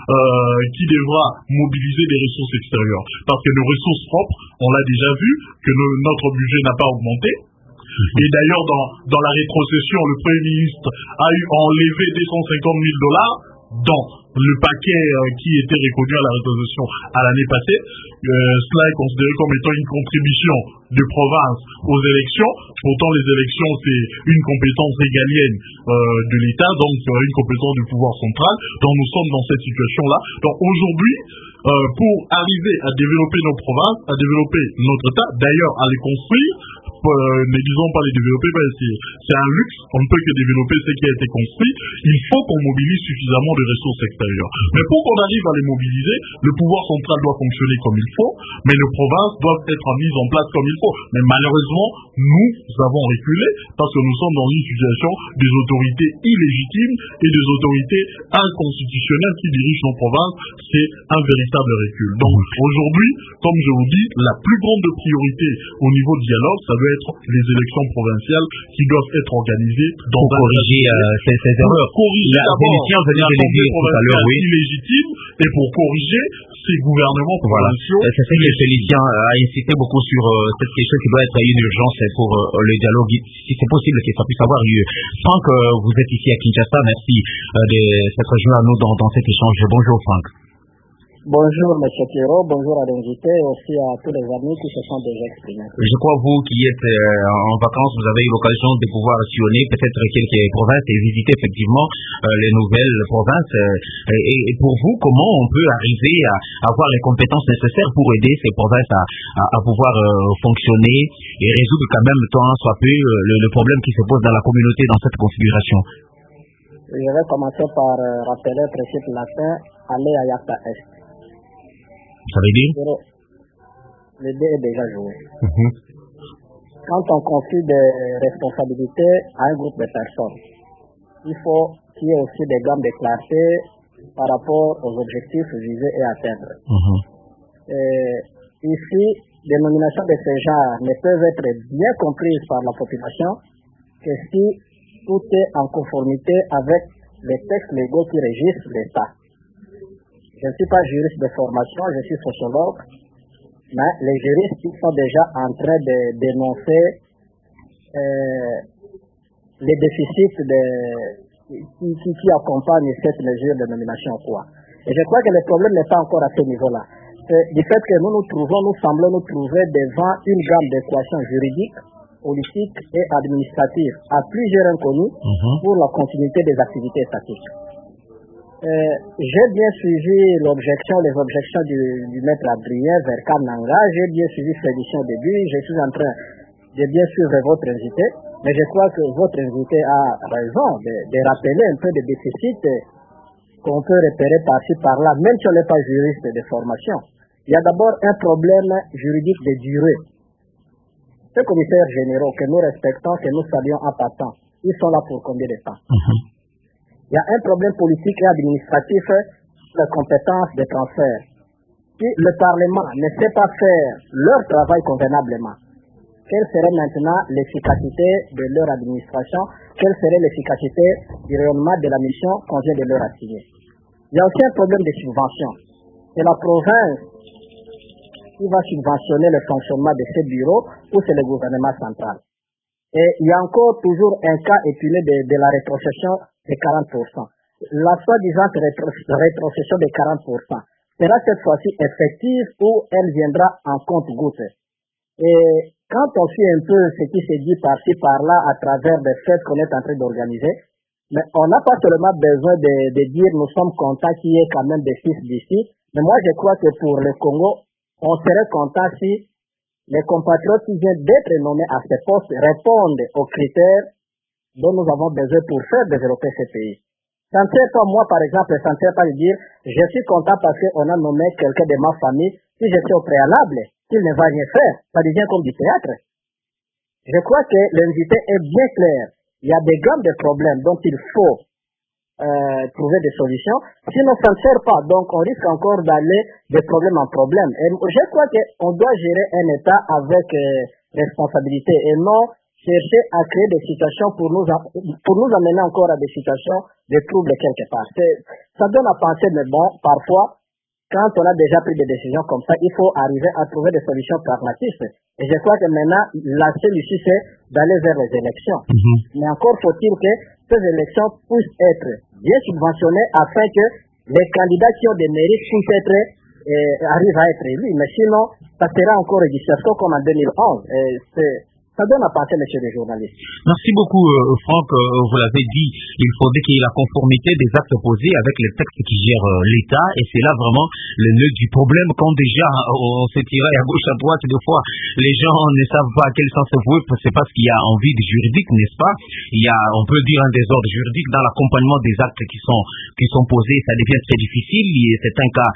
qui devra mobiliser des ressources extérieures. Parce que nos ressources propres, on l'a déjà vu, que notre budget n'a pas augmenté. Et d'ailleurs, dans la rétrocession, le Premier ministre a enlevé $250 000 dans le paquet qui était reconnu à la rétrocession à l'année passée. Cela est considéré comme étant une contribution de province aux élections. Pourtant, les élections, c'est une compétence régalienne de l'État, donc une compétence du pouvoir central. Donc, nous sommes dans cette situation-là. Donc, aujourd'hui, pour arriver à développer nos provinces, à développer notre État, d'ailleurs, à les construire, ne disons pas les développer, c'est un luxe, on ne peut que développer ce qui a été construit, il faut qu'on mobilise suffisamment de ressources extérieures. Mais pour qu'on arrive à les mobiliser, le pouvoir central doit fonctionner comme il faut, mais nos provinces doivent être mises en place comme il faut. Mais malheureusement, nous avons reculé parce que nous sommes dans une situation des autorités illégitimes et des autorités inconstitutionnelles qui dirigent nos provinces. C'est un véritable recul. Donc aujourd'hui, comme je vous dis, la plus grande priorité au niveau du dialogue, ça doit être les élections provinciales qui doivent être organisées dans pour corriger ces erreurs. Corriger l'Assemblée provinciale illégitime et pour corriger ces gouvernements provinciaux. C'est ce que Félicien a insisté beaucoup sur cette question qui doit être une urgence pour le dialogue, si c'est possible que ça puisse avoir lieu. Franck, vous êtes ici à Kinshasa, merci de s'être joint à nous dans cet échange. Bonjour Franck. Bonjour M. Pierrot, bonjour à l'invité et aussi à tous les amis qui se sont déjà exprimés. Je crois vous qui êtes en vacances, vous avez eu l'occasion de pouvoir sillonner peut-être quelques provinces et visiter effectivement les nouvelles provinces. Et pour vous, comment on peut arriver à avoir les compétences nécessaires pour aider ces provinces à pouvoir fonctionner et résoudre quand même tant soit peu le problème qui se pose dans la communauté dans cette configuration? Je vais commencer par rappeler le principe latin, aller à Yacta Est. Ça veut dire? Le dé est déjà joué. Quand on confie des responsabilités à un groupe de personnes, il faut qu'il y ait aussi des gammes de clarté par rapport aux objectifs visés et atteindre. Ici, les nominations de ce genre ne peuvent être bien comprises par la population que si tout est en conformité avec les textes légaux qui régissent l'État. Je ne suis pas juriste de formation, je suis sociologue, mais les juristes qui sont déjà en train de dénoncer les déficits qui accompagnent cette mesure de nomination. Et je crois que le problème n'est pas encore à ce niveau-là. C'est du fait que nous semblons nous trouver devant une gamme d'équations juridiques, politiques et administratives à plusieurs inconnus pour la continuité des activités statiques. J'ai bien suivi les objections du maître Adrien vers Kananga, j'ai bien suivi Félicien au début, je suis en train de bien suivre votre invité, mais je crois que votre invité a raison de rappeler un peu des déficits qu'on peut repérer par-ci par-là, même si on n'est pas juriste de formation. Il y a d'abord un problème juridique de durée. Ces commissaires généraux que nous respectons, que nous saluons en passant, ils sont là pour combien de temps? Il y a un problème politique et administratif de compétences de transfert. Si le Parlement ne sait pas faire leur travail convenablement, quelle serait maintenant l'efficacité de leur administration? Quelle serait l'efficacité du rayonnement de la mission qu'on vient de leur assigner? Il y a aussi un problème de subvention. C'est la province qui va subventionner le fonctionnement de ces bureaux ou c'est le gouvernement central. Et il y a encore toujours un cas épineux de la rétrocession de 40%. La soi-disant rétrocession de 40% sera cette fois-ci effective ou elle viendra en compte-gouttes. Et quand on suit un peu ce qui se dit par-ci, par-là, à travers des fêtes qu'on est en train d'organiser, mais on n'a pas seulement besoin de dire nous sommes contents qu'il y ait quand même des fils d'ici, mais moi je crois que pour le Congo, on serait content si les compatriotes qui viennent d'être nommés à ces postes répondent aux critères dont nous avons besoin pour faire développer ce pays. Ça ne sert pas, moi par exemple, ça ne sert pas de dire je suis content parce qu'on a nommé quelqu'un de ma famille, si je suis au préalable, qu'il ne va rien faire, ça devient comme du théâtre. Je crois que l'invité est bien clair. Il y a des gammes de problèmes dont il faut trouver des solutions. Sinon, ça ne sert pas. Donc, on risque encore d'aller de problème en problème. Et je crois qu'on doit gérer un État avec responsabilité et non chercher à créer des situations pour nous amener encore à des situations de troubles quelque part. Ça donne à penser, mais bon, parfois, quand on a déjà pris des décisions comme ça, il faut arriver à trouver des solutions pragmatistes. Et je crois que maintenant, la seule issue, c'est d'aller vers les élections. Mais encore faut-il que ces élections puissent être bien subventionnées afin que les candidats qui ont des mérites puissent arrivent à être élus. Mais sinon, ça sera encore une situation comme en 2011. Ça donne à penser, monsieur le journaliste. Merci beaucoup, Franck. Vous l'avez dit, il faudrait qu'il y ait la conformité des actes posés avec les textes qui gèrent l'État. Et c'est là vraiment le nœud du problème. Quand déjà on se tirait à gauche, à droite, des fois, les gens ne savent pas à quel sens se vouer. C'est parce qu'il y a envie de juridique, n'est-ce pas? Il y a, on peut dire, un désordre juridique dans l'accompagnement des actes qui sont posés. Ça devient très difficile. C'est un cas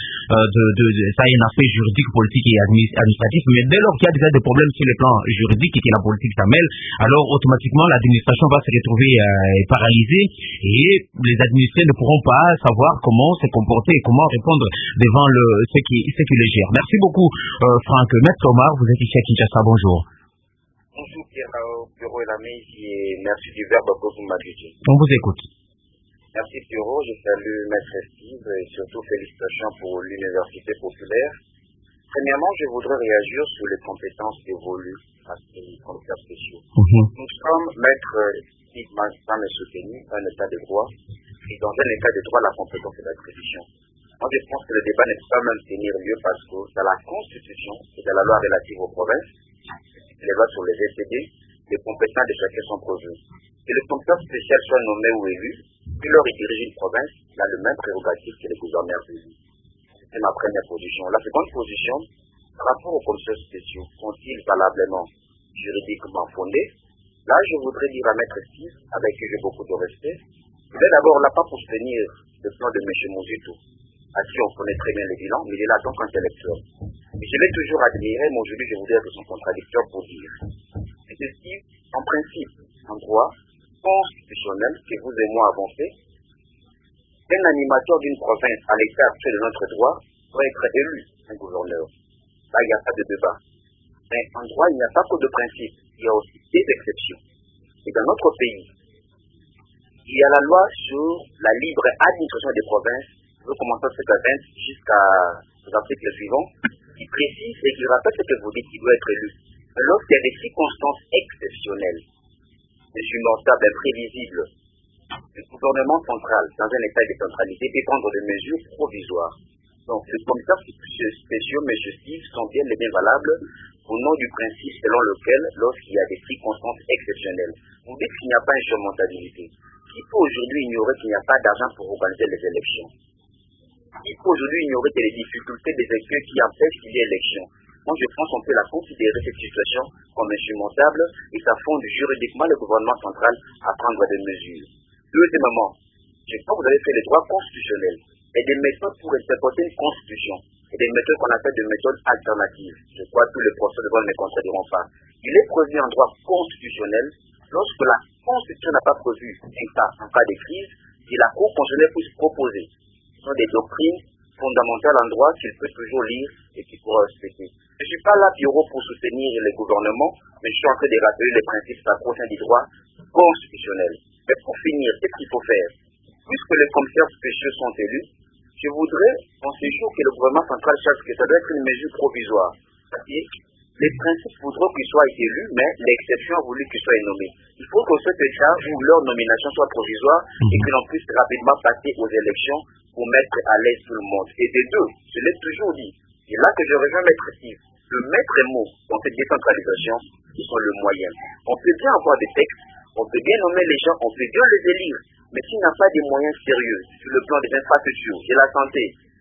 ça a un aspect juridique, politique et administratif. Mais dès lors qu'il y a déjà des problèmes sur le plan juridique et que la politique s'en mêle, alors automatiquement l'administration va se retrouver paralysée et les administrés ne pourront pas savoir comment se comporter et comment répondre devant ce qui les gère. Merci beaucoup, Franck. Maître Omar, vous êtes ici à Kinshasa, bonjour. Bonjour Pierrot et l'ami, et merci du verbe que vous m'avez dit. On vous écoute. Merci Pierrot, je salue Maître Steve et surtout félicitations pour l'Université populaire. Premièrement, je voudrais réagir sur les compétences dévolues à ces commissaires spéciaux. Nous sommes, Maître Steve Mansan et soutenu, un état de droit, et dans un état de droit, la compétence est l'attribution. Moi, je pense que le débat ne peut pas même tenir lieu parce que dans la Constitution et dans la loi relative aux provinces, les lois sur les EPD, les compétences de chacun sont prévues. Que le commissaire spécial soit nommé ou élu, puis leur dirige une province, il a le même prérogative que les gouverneurs élus. C'est ma première position. La seconde position, par rapport aux commissaires spéciaux, sont-ils valablement juridiquement fondés? Là, je voudrais dire à Maître Steve, avec qui j'ai beaucoup de respect, il est d'abord là pas pour soutenir le plan de M. Mouzito, à qui on connaît très bien les bilans, mais il est là en tant qu'intellectuel. Et je l'ai toujours admiré, mais aujourd'hui je voudrais être son contradicteur pour dire. Et ceci, en principe, en droit constitutionnel que vous et moi avons fait, un animateur d'une province à l'état actuel de notre droit doit être élu, un gouverneur. Là, il n'y a pas de débat. Mais en droit, il n'y a pas que de principe, il y a aussi des exceptions. Et dans notre pays, il y a la loi sur la libre administration des provinces, je vais commencer cet article jusqu'aux articles suivants, qui précise et qui rappelle ce que vous dites, qui doit être élu. Lorsqu'il y a des circonstances exceptionnelles, insurmontables, imprévisibles, le gouvernement central, dans un état de centralité, peut prendre des mesures provisoires. Donc, les commissaires spéciaux, M. Steve, sont bien les bien valables au nom du principe selon lequel, lorsqu'il y a des circonstances exceptionnelles, vous dites qu'il n'y a pas insurmontabilité. Il faut aujourd'hui ignorer qu'il n'y a pas d'argent pour organiser les élections. Il faut aujourd'hui ignorer que les difficultés des électeurs qui empêchent qu'il y ait élection. Moi, je pense qu'on peut la considérer cette situation comme insurmontable et ça fonde juridiquement le gouvernement central à prendre des mesures. Deuxièmement, je pense que vous avez fait les droits constitutionnels et des méthodes pour interpréter une constitution et des méthodes qu'on appelle des méthodes alternatives. Je crois que tous les professeurs de droit ne contrediront pas. Il est prévu en droit constitutionnel lorsque la Constitution n'a pas prévu un cas en cas de crise et la Cour constitutionnelle puisse proposer. Ce sont des doctrines fondamentales en droit qu'il peut toujours lire et qu'il pourra respecter. Je ne suis pas là, Pierrot, pour soutenir les gouvernements, mais je suis en train de rappeler les principes sacro-saints du droit constitutionnel. Mais pour finir, qu'est-ce qu'il faut faire? Puisque les commissaires spéciaux sont élus, je voudrais, en ce jour, que le gouvernement central cherche que ça doit être une mesure provisoire. C'est-à-dire, les principes voudront qu'ils soient élus, mais l'exception a voulu qu'ils soient nommés. Il faut que cet état où leur nomination soit provisoire et que l'on puisse rapidement passer aux élections pour mettre à l'aise tout le monde. Et des deux, je l'ai toujours dit, et là que je rejoins Maître Steve, le maître mot dans cette décentralisation, ce sont le moyen. On peut bien avoir des textes, on peut bien nommer les gens, on peut bien les élire, mais s'il n'y a pas des moyens sérieux sur le plan des infrastructures, de la santé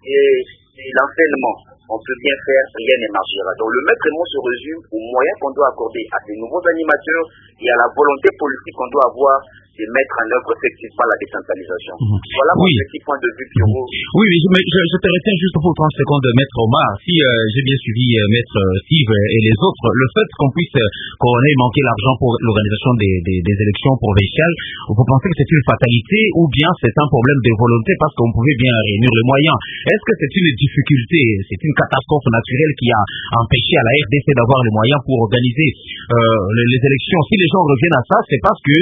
et l'enseignement, on peut bien faire, rien ne marchera. Donc le maître mot se résume aux moyens qu'on doit accorder à ces nouveaux animateurs et à la volonté politique qu'on doit avoir de mettre en œuvre effectivement la décentralisation. Voilà mon petit point de vue, Pierrot. Oui, mais je te retiens juste pour 30 secondes, Maître Omar. Si j'ai bien suivi Maître Steve et les autres, le fait qu'on ait manqué l'argent pour l'organisation des élections provinciales, vous pensez que c'est une fatalité ou bien c'est un problème de volonté parce qu'on pouvait bien réunir les moyens? Est-ce que c'est une difficulté, c'est une catastrophe naturelle qui a empêché à la RDC d'avoir les moyens pour organiser les élections? Si les gens reviennent à ça, c'est parce que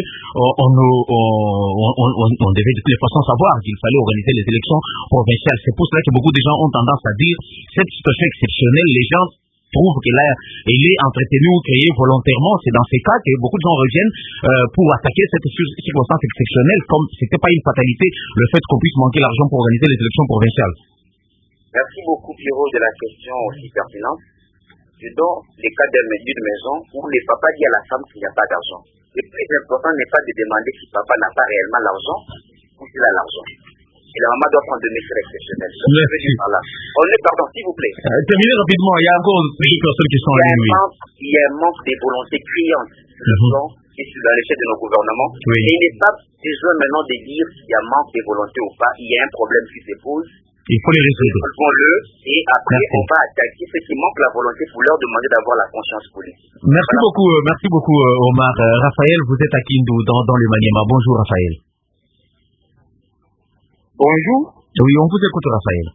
on devait de toute façon savoir qu'il fallait organiser les élections provinciales. C'est pour cela que beaucoup de gens ont tendance à dire cette situation exceptionnelle, les gens trouvent qu'elle est entretenue ou créée volontairement. C'est dans ces cas que beaucoup de gens reviennent pour attaquer cette circonstance exceptionnelle, comme c'était pas une fatalité le fait qu'on puisse manquer l'argent pour organiser les élections provinciales. Merci beaucoup, Pierrot, de la question aussi pertinente. C'est dans les cas d'une maison où les papas disent à la femme qu'il n'y a pas d'argent. Le plus important n'est pas de demander si papa n'a pas réellement l'argent ou s'il a l'argent. Et la maman doit prendre des mesures exceptionnelles. Pardon, s'il vous plaît. Terminez rapidement, il y a encore des personnes qui sont là. Il y a un manque de volonté criante sur le plan et sur l'échelle de nos gouvernements. Oui. Et il n'est pas besoin maintenant de dire s'il y a un manque de volonté ou pas. Il y a un problème qui se pose. Il faut les résoudre. Résolvons-le et après on va attaquer ceux qui manquent la volonté pour leur demander d'avoir la conscience politique. Merci beaucoup Omar. Raphaël, vous êtes à Kindu dans le Maniema. Bonjour Raphaël. Bonjour. Oui, on vous écoute Raphaël.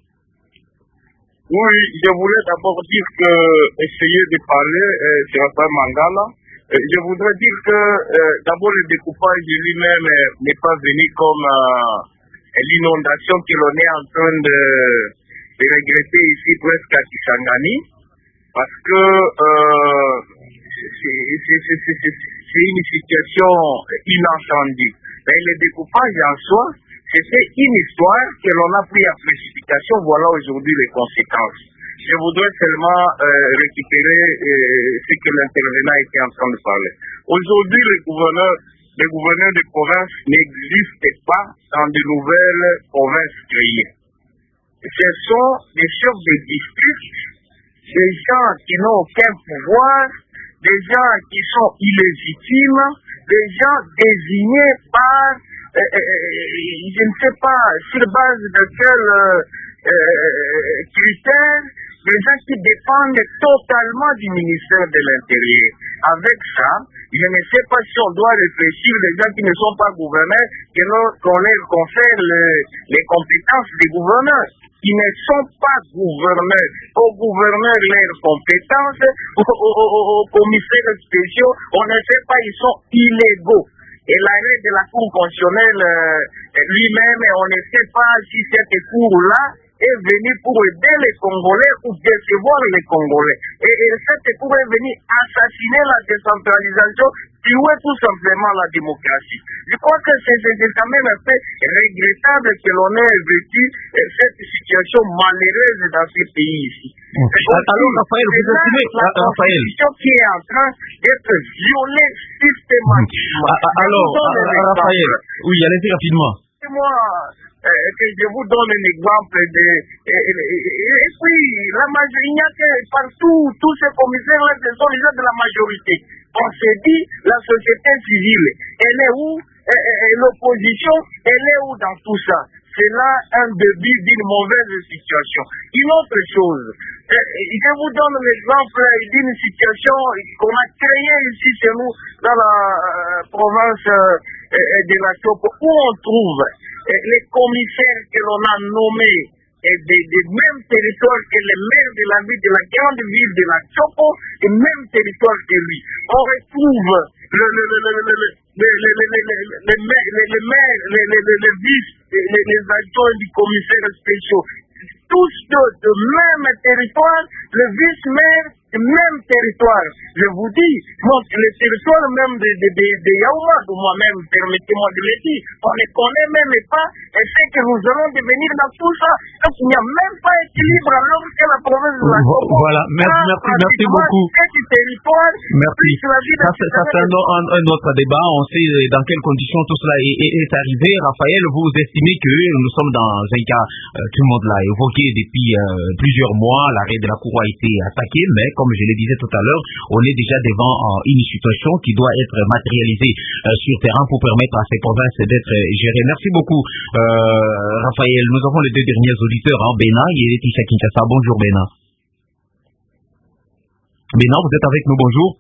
Oui, je voulais d'abord dire que essayer de parler, c'est Raphaël Mangala. Je voudrais dire que d'abord le découpage lui-même n'est pas venu comme l'inondation que l'on est en train de regretter ici presque à Kisangani, parce que c'est une situation inattendue. Mais le découpage en soi, c'était une histoire que l'on a pris à précipitation. Voilà aujourd'hui les conséquences. Je voudrais seulement récupérer ce que l'intervenant était en train de parler. Aujourd'hui, le gouverneur de province n'existe pas dans de nouvelles provinces créées. Ce sont des chefs de district, des gens qui n'ont aucun pouvoir, des gens qui sont illégitimes, des gens désignés par, je ne sais pas, sur base de quels critères, des gens qui dépendent totalement du ministère de l'Intérieur. Avec ça, je ne sais pas si on doit réfléchir les gens qui ne sont pas gouverneurs, qu'on leur confère les compétences des gouverneurs, qui ne sont pas gouverneurs. Aux gouverneurs leurs compétences, aux commissaires spéciaux, on ne sait pas, ils sont illégaux. Et l'arrêt de la Cour constitutionnelle lui-même, on ne sait pas si cette Cour-là est venue pour aider les Congolais ou décevoir les Congolais. Et cette Cour est venue assassiner la décentralisation, tuer tout simplement la démocratie. Je crois que c'est quand même un peu regrettable que l'on ait vécu cette situation malheureuse dans ce pays ici. Alors, Raphaël, vous estimez la constitution qui est en train d'être violée systématiquement. Alors, Raphaël, oui, allez-y rapidement. Moi, que je vous donne un exemple et puis la majorité, il n'y a que partout, tous ces commissaires-là, ce sont les gens de la majorité. On s'est dit, la société civile, elle est où? L'opposition, elle est où dans tout ça? C'est là un début d'une mauvaise situation. Une autre chose, je vous donne l'exemple d'une situation qu'on a créée ici chez nous, dans la province de la Chopo, où on trouve les commissaires que l'on a nommés des mêmes territoires que les maires de la ville, de la grande ville de la Chopo, et même territoire que lui. On retrouve les vices, les adjoints du commissaire spécial, tous de même territoire, le vice-maire, même territoire. Je vous dis, le territoire même de Yaouma, moi-même, permettez-moi de le dire, on ne connaît même pas et c'est que nous allons devenir dans tout ça. Donc il n'y a même pas équilibre alors que la province de la Congo. Voilà, merci beaucoup. Merci. Ça c'est un autre débat. On sait dans quelles conditions tout cela est arrivé. Raphaël, vous estimez que nous sommes dans un cas, tout le monde l'a évoqué depuis plusieurs mois, l'arrêt de la Cour a été attaqué, mais comme je le disais tout à l'heure, on est déjà devant une situation qui doit être matérialisée sur terrain pour permettre à ces provinces d'être gérées. Merci beaucoup, Raphaël. Nous avons les deux derniers auditeurs, Béna et Tisha Kinshasa. Bonjour Béna. Béna, vous êtes avec nous, bonjour.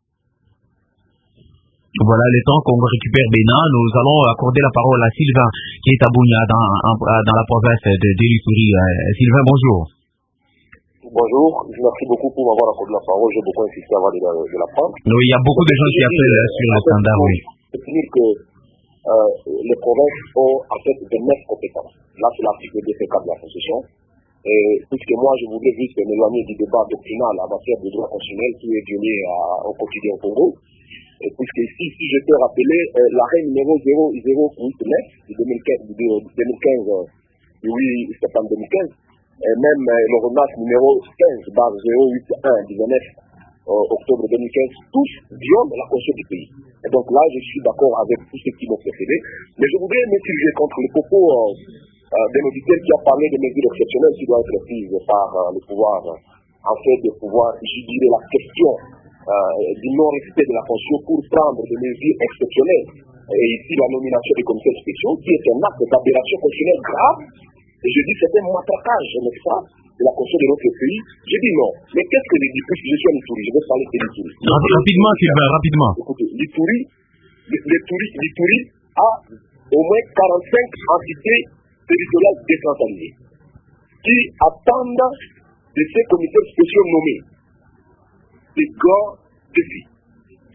Voilà, le temps qu'on récupère Béna, nous allons accorder la parole à Sylvain qui est à Bounia dans la province de l'Ituri. Sylvain, bonjour. Bonjour, merci beaucoup pour m'avoir accordé la parole. J'ai beaucoup insisté avant de la prendre. Oui, il y a beaucoup de gens qui appellent sur le standard, oui. C'est dire que les provinces ont en fait de 9 compétences. Là, c'est l'article 254 de la Constitution. Et puisque moi, je voulais juste m'éloigner du débat doctrinal en matière de droit constitutionnel qui est donné au quotidien au Congo. Et puisque ici, si je peux rappeler l'arrêt numéro 0089 de 2015, du 8 septembre 2015, et même l'ordonnance numéro 15/081 du 29 octobre 2015, tous violent la constitution du pays. Et donc là, je suis d'accord avec tous ceux qui m'ont précédé. Mais je voudrais m'insurger contre les propos d'un auditeur qui a parlé de mesures exceptionnelles qui doivent être prises par le pouvoir, en fait, de pouvoir juguler la question du non-respect de la Constitution pour prendre des mesures exceptionnelles. Et ici, la nomination des commissaires spéciaux, qui est un acte d'aberration constitutionnelle grave. Et je dis c'est un matraquage, n'est-ce pas, de la Constitution de notre pays. Je dis non. Mais qu'est-ce que les puisque je suis en Ituri, je vais parler de l'Ituri. Rapidement, Sylvain, rapidement. Écoutez, l'Ituri a au moins 45 entités territoriales décentralisées qui attendent de ces commissaires spéciaux nommés des grands défis.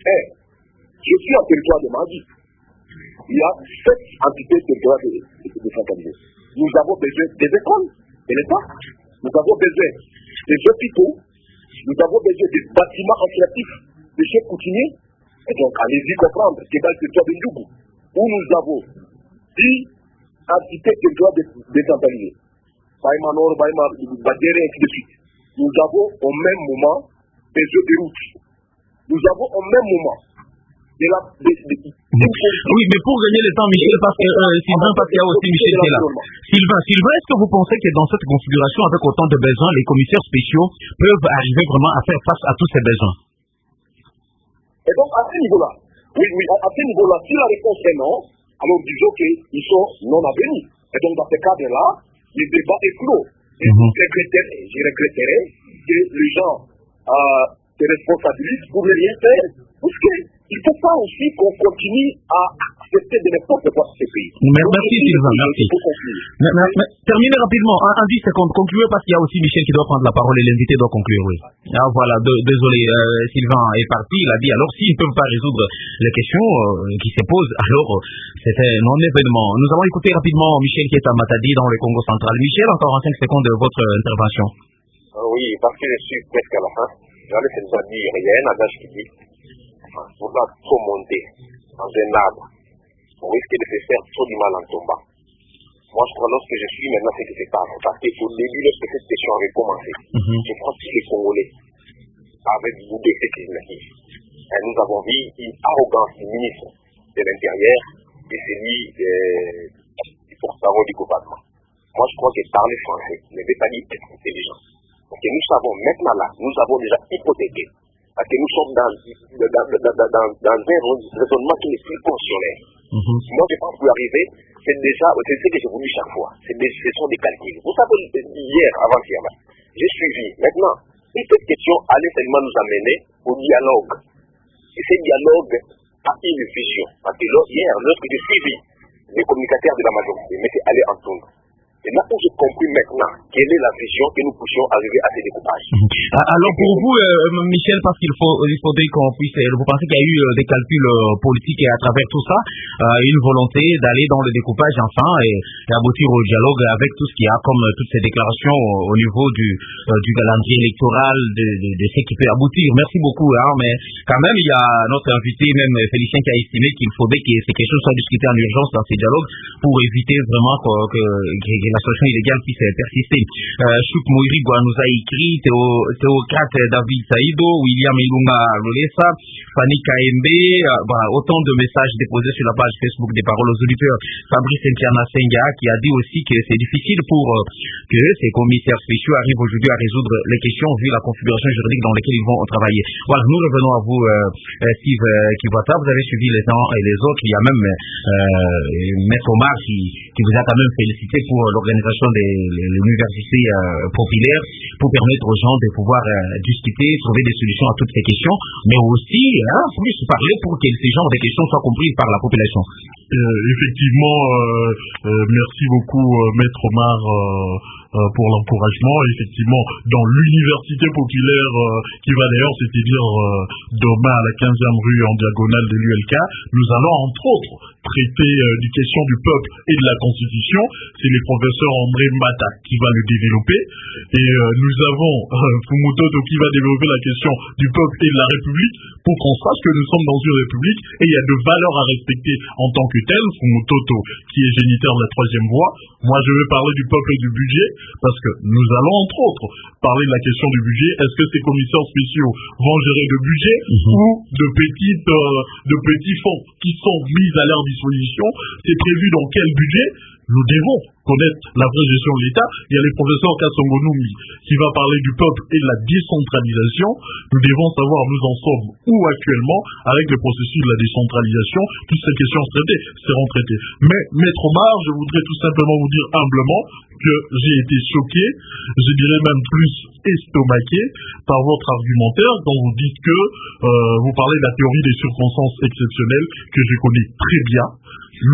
Je suis en territoire de Madi. Il y a 7 entités territoriales décentralisées. Nous avons besoin des écoles de l'État. Nous avons besoin des hôpitaux. Nous avons besoin des bâtiments administratifs de chefs coutumiers. Et donc, allez-y comprendre que dans le territoire de Ndjougou, où nous avons 10 entités territoriales décentralisées, Baïma Nord, Baïma Badéré, ainsi de suite, nous avons au même moment besoin de routes. Nous avons au même moment Oui, mais pour gagner le temps, Michel, parce que Sylvain, parce qu'il y a aussi Michel qui est là. Sylvain, est-ce que vous pensez que dans cette configuration, avec autant de besoins, les commissaires spéciaux peuvent arriver vraiment à faire face à tous ces besoins? Et donc, à ce niveau-là, à ce niveau-là, si la réponse est non, alors disons qu'ils sont non avenus. Et donc, dans ce cadre-là, le débat est clos. Et je regretterais que les gens se responsabilisent pour ne rien faire. Parce qu'il ne faut pas aussi qu'on continue à accepter de n'importe quoi ce pays. Merci Sylvain, merci. Terminez rapidement, en 10 secondes, concluez parce qu'il y a aussi Michel qui doit prendre la parole et l'invité doit conclure, oui. Ah voilà, désolé, Sylvain est parti, il a dit, alors s'ils ne peuvent pas résoudre les questions qui se posent, alors c'était un non-événement. Nous allons écouter rapidement Michel qui est à Matadi dans le Congo central. Michel, encore en 5 secondes de votre intervention. Oui, parce que je suis presque à la fin. J'allais se dire, il y a un adage qui dit, on va trop monter dans un arbre, on risque de se faire trop du mal en tombant. Moi, je crois lorsque je suis maintenant, c'est que c'est pas parce qu'au début, lorsque cette question avait commencé, je crois que les Congolais avaient boudé ce qu'ils disent. Et nous avons vu une arrogance du ministre de l'Intérieur et celui du porte-parole du gouvernement. Moi, je crois que parler français ne veut pas dire être intelligent. Parce que nous savons maintenant là, nous avons déjà hypothéqué. Parce que nous sommes dans un raisonnement qui est plus pensionnaire. Moi, je pense que arriver, c'est ce que j'ai voulu chaque fois. Ce sont des calculs. Vous savez, hier, avant-hier, j'ai suivi. Maintenant, si cette question allait seulement nous amener au dialogue, et ce dialogue a une vision. Parce que hier, lorsque j'ai suivi les communicateurs de la majorité, mais c'est aller entendre. Et là où j'ai compris maintenant quelle est la vision que nous puissions arriver à ces découpages. Alors pour vous, Michel, parce qu'il faudrait qu'on puisse, vous pensez qu'il y a eu des calculs politiques et à travers tout ça, une volonté d'aller dans le découpage enfin et aboutir au dialogue avec tout ce qu'il y a comme toutes ces déclarations au niveau du calendrier électoral, de ce qui peut aboutir. Merci beaucoup, mais quand même il y a notre invité, même Félicien, qui a estimé qu'il faudrait que ces questions soient discutées en urgence dans ces dialogues pour éviter vraiment que la situation illégale puisse persister. Chouk Moirigwa nous a écrit, Théocrate David Saïdo, William Ilunga Lolesa, Fanny Kaembe, autant de messages déposés sur la page Facebook des Paroles aux auditeurs. Fabrice Ntiana Senga qui a dit aussi que c'est difficile pour que ces commissaires spéciaux arrivent aujourd'hui à résoudre les questions vu la configuration juridique dans laquelle ils vont travailler. Voilà, nous revenons à vous, Steve Kibwata. Vous avez suivi les uns et les autres. Il y a même Maître Omar qui vous a quand même félicité pour l'organisation de l'université populaire pour permettre aux gens de pouvoir discuter, trouver des solutions à toutes ces questions, mais aussi plus parler pour que ces genres de questions soient comprises par la population. Effectivement, merci beaucoup Maître Omar pour l'encouragement. Effectivement, dans l'université populaire qui va d'ailleurs, c'est-à-dire demain à la 15e rue en diagonale de l'ULK, nous allons entre autres traiter des questions du peuple et de la Constitution. C'est le professeur André Mata qui va le développer. Et nous avons Fumutoto qui va développer la question du peuple et de la République pour qu'on sache que nous sommes dans une République et il y a de valeurs à respecter en tant que telles. Fumutoto qui est géniteur de la 3e voie. Moi, je vais parler du peuple et du budget parce que nous allons entre autres parler de la question du budget. Est-ce que ces commissaires spéciaux vont gérer le budget ou de petits fonds qui sont mis à leur disposition? C'est prévu dans quel budget? Nous devons connaître la vraie gestion de l'État. Il y a le professeur Kassongo Numbi qui va parler du peuple et de la décentralisation. Nous devons savoir où nous en sommes actuellement avec le processus de la décentralisation. Toutes ces questions seront traitées. Mais, Maître Omar, je voudrais tout simplement vous dire humblement que j'ai été choqué, je dirais même plus estomaqué par votre argumentaire quand vous dites que vous parlez de la théorie des circonstances exceptionnelles que je connais très bien, mais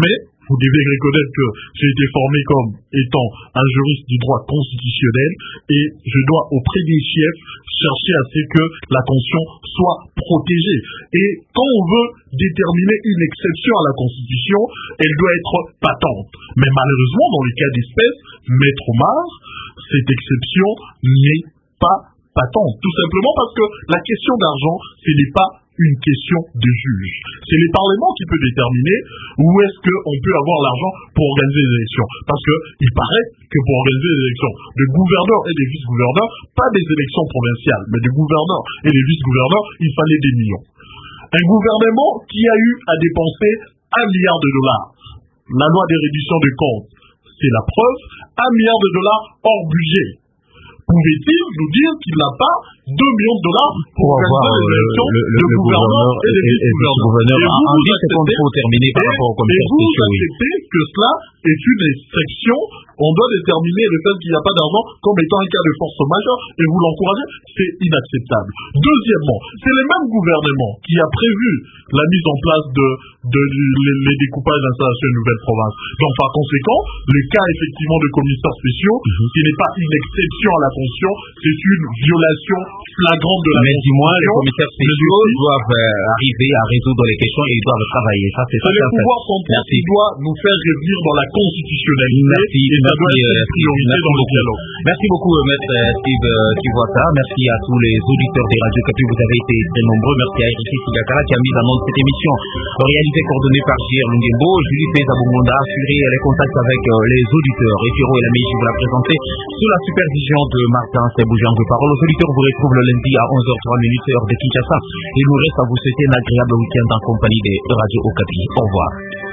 vous devez reconnaître que j'ai été formé comme étant un juriste du droit constitutionnel et je dois au premier chef chercher à ce que la Constitution soit protégée. Et quand on veut déterminer une exception à la Constitution, elle doit être patente. Mais malheureusement, dans les cas d'espèce, Maître Omar, cette exception n'est pas patente. Tout simplement parce que la question d'argent, ce n'est pas une question de juge. C'est le Parlement qui peut déterminer où est-ce qu'on peut avoir l'argent pour organiser les élections. Parce que il paraît que pour organiser les élections de gouverneurs et des vice-gouverneurs, pas des élections provinciales, mais de gouverneurs et des vice-gouverneurs, il fallait des millions. Un gouvernement qui a eu à dépenser $1 milliard. La loi de réduction de comptes, c'est la preuve, $1 milliard hors budget. Pouvait-il nous dire qu'il n'a pas $2 millions pour avoir les élections de gouverneurs et de vice-gouverneurs? En 10 secondes pour terminer par rapport au commissaire spécial. Et vous acceptez que cela est une exception. On doit déterminer le fait qu'il n'y a pas d'argent comme étant un cas de force majeure et vous l'encouragez, c'est inacceptable. Deuxièmement, c'est le même gouvernement qui a prévu la mise en place les découpages d'installation de nouvelles provinces. Donc par conséquent, le cas effectivement de commissaires spéciaux, ce n'est pas une exception à la Constitution, c'est une violation flagrante de la Constitution. Mais dis-moi, les commissaires spéciaux doivent arriver à résoudre les questions et ils doivent travailler. Ça, c'est le pouvoir central qui doit nous faire revenir dans la constitutionnalité. Merci beaucoup, Maître Steve Kiwata. Merci à tous les auditeurs des Radio Okapi. Vous avez été très nombreux. Merci à Eric Sigakara qui a mis en œuvre cette émission réalisée coordonnée par J.R. Lungembo. Julie Feza-Boumonda a assuré les contacts avec les auditeurs. Et Firo et la Meiji vous l'a présenté sous la supervision de Martin Seboujian de Parole. Aux auditeurs vous retrouve le lundi à 11h03 heure de Kinshasa. Il nous reste à vous souhaiter un agréable week-end en compagnie des Radio Okapi. Au revoir.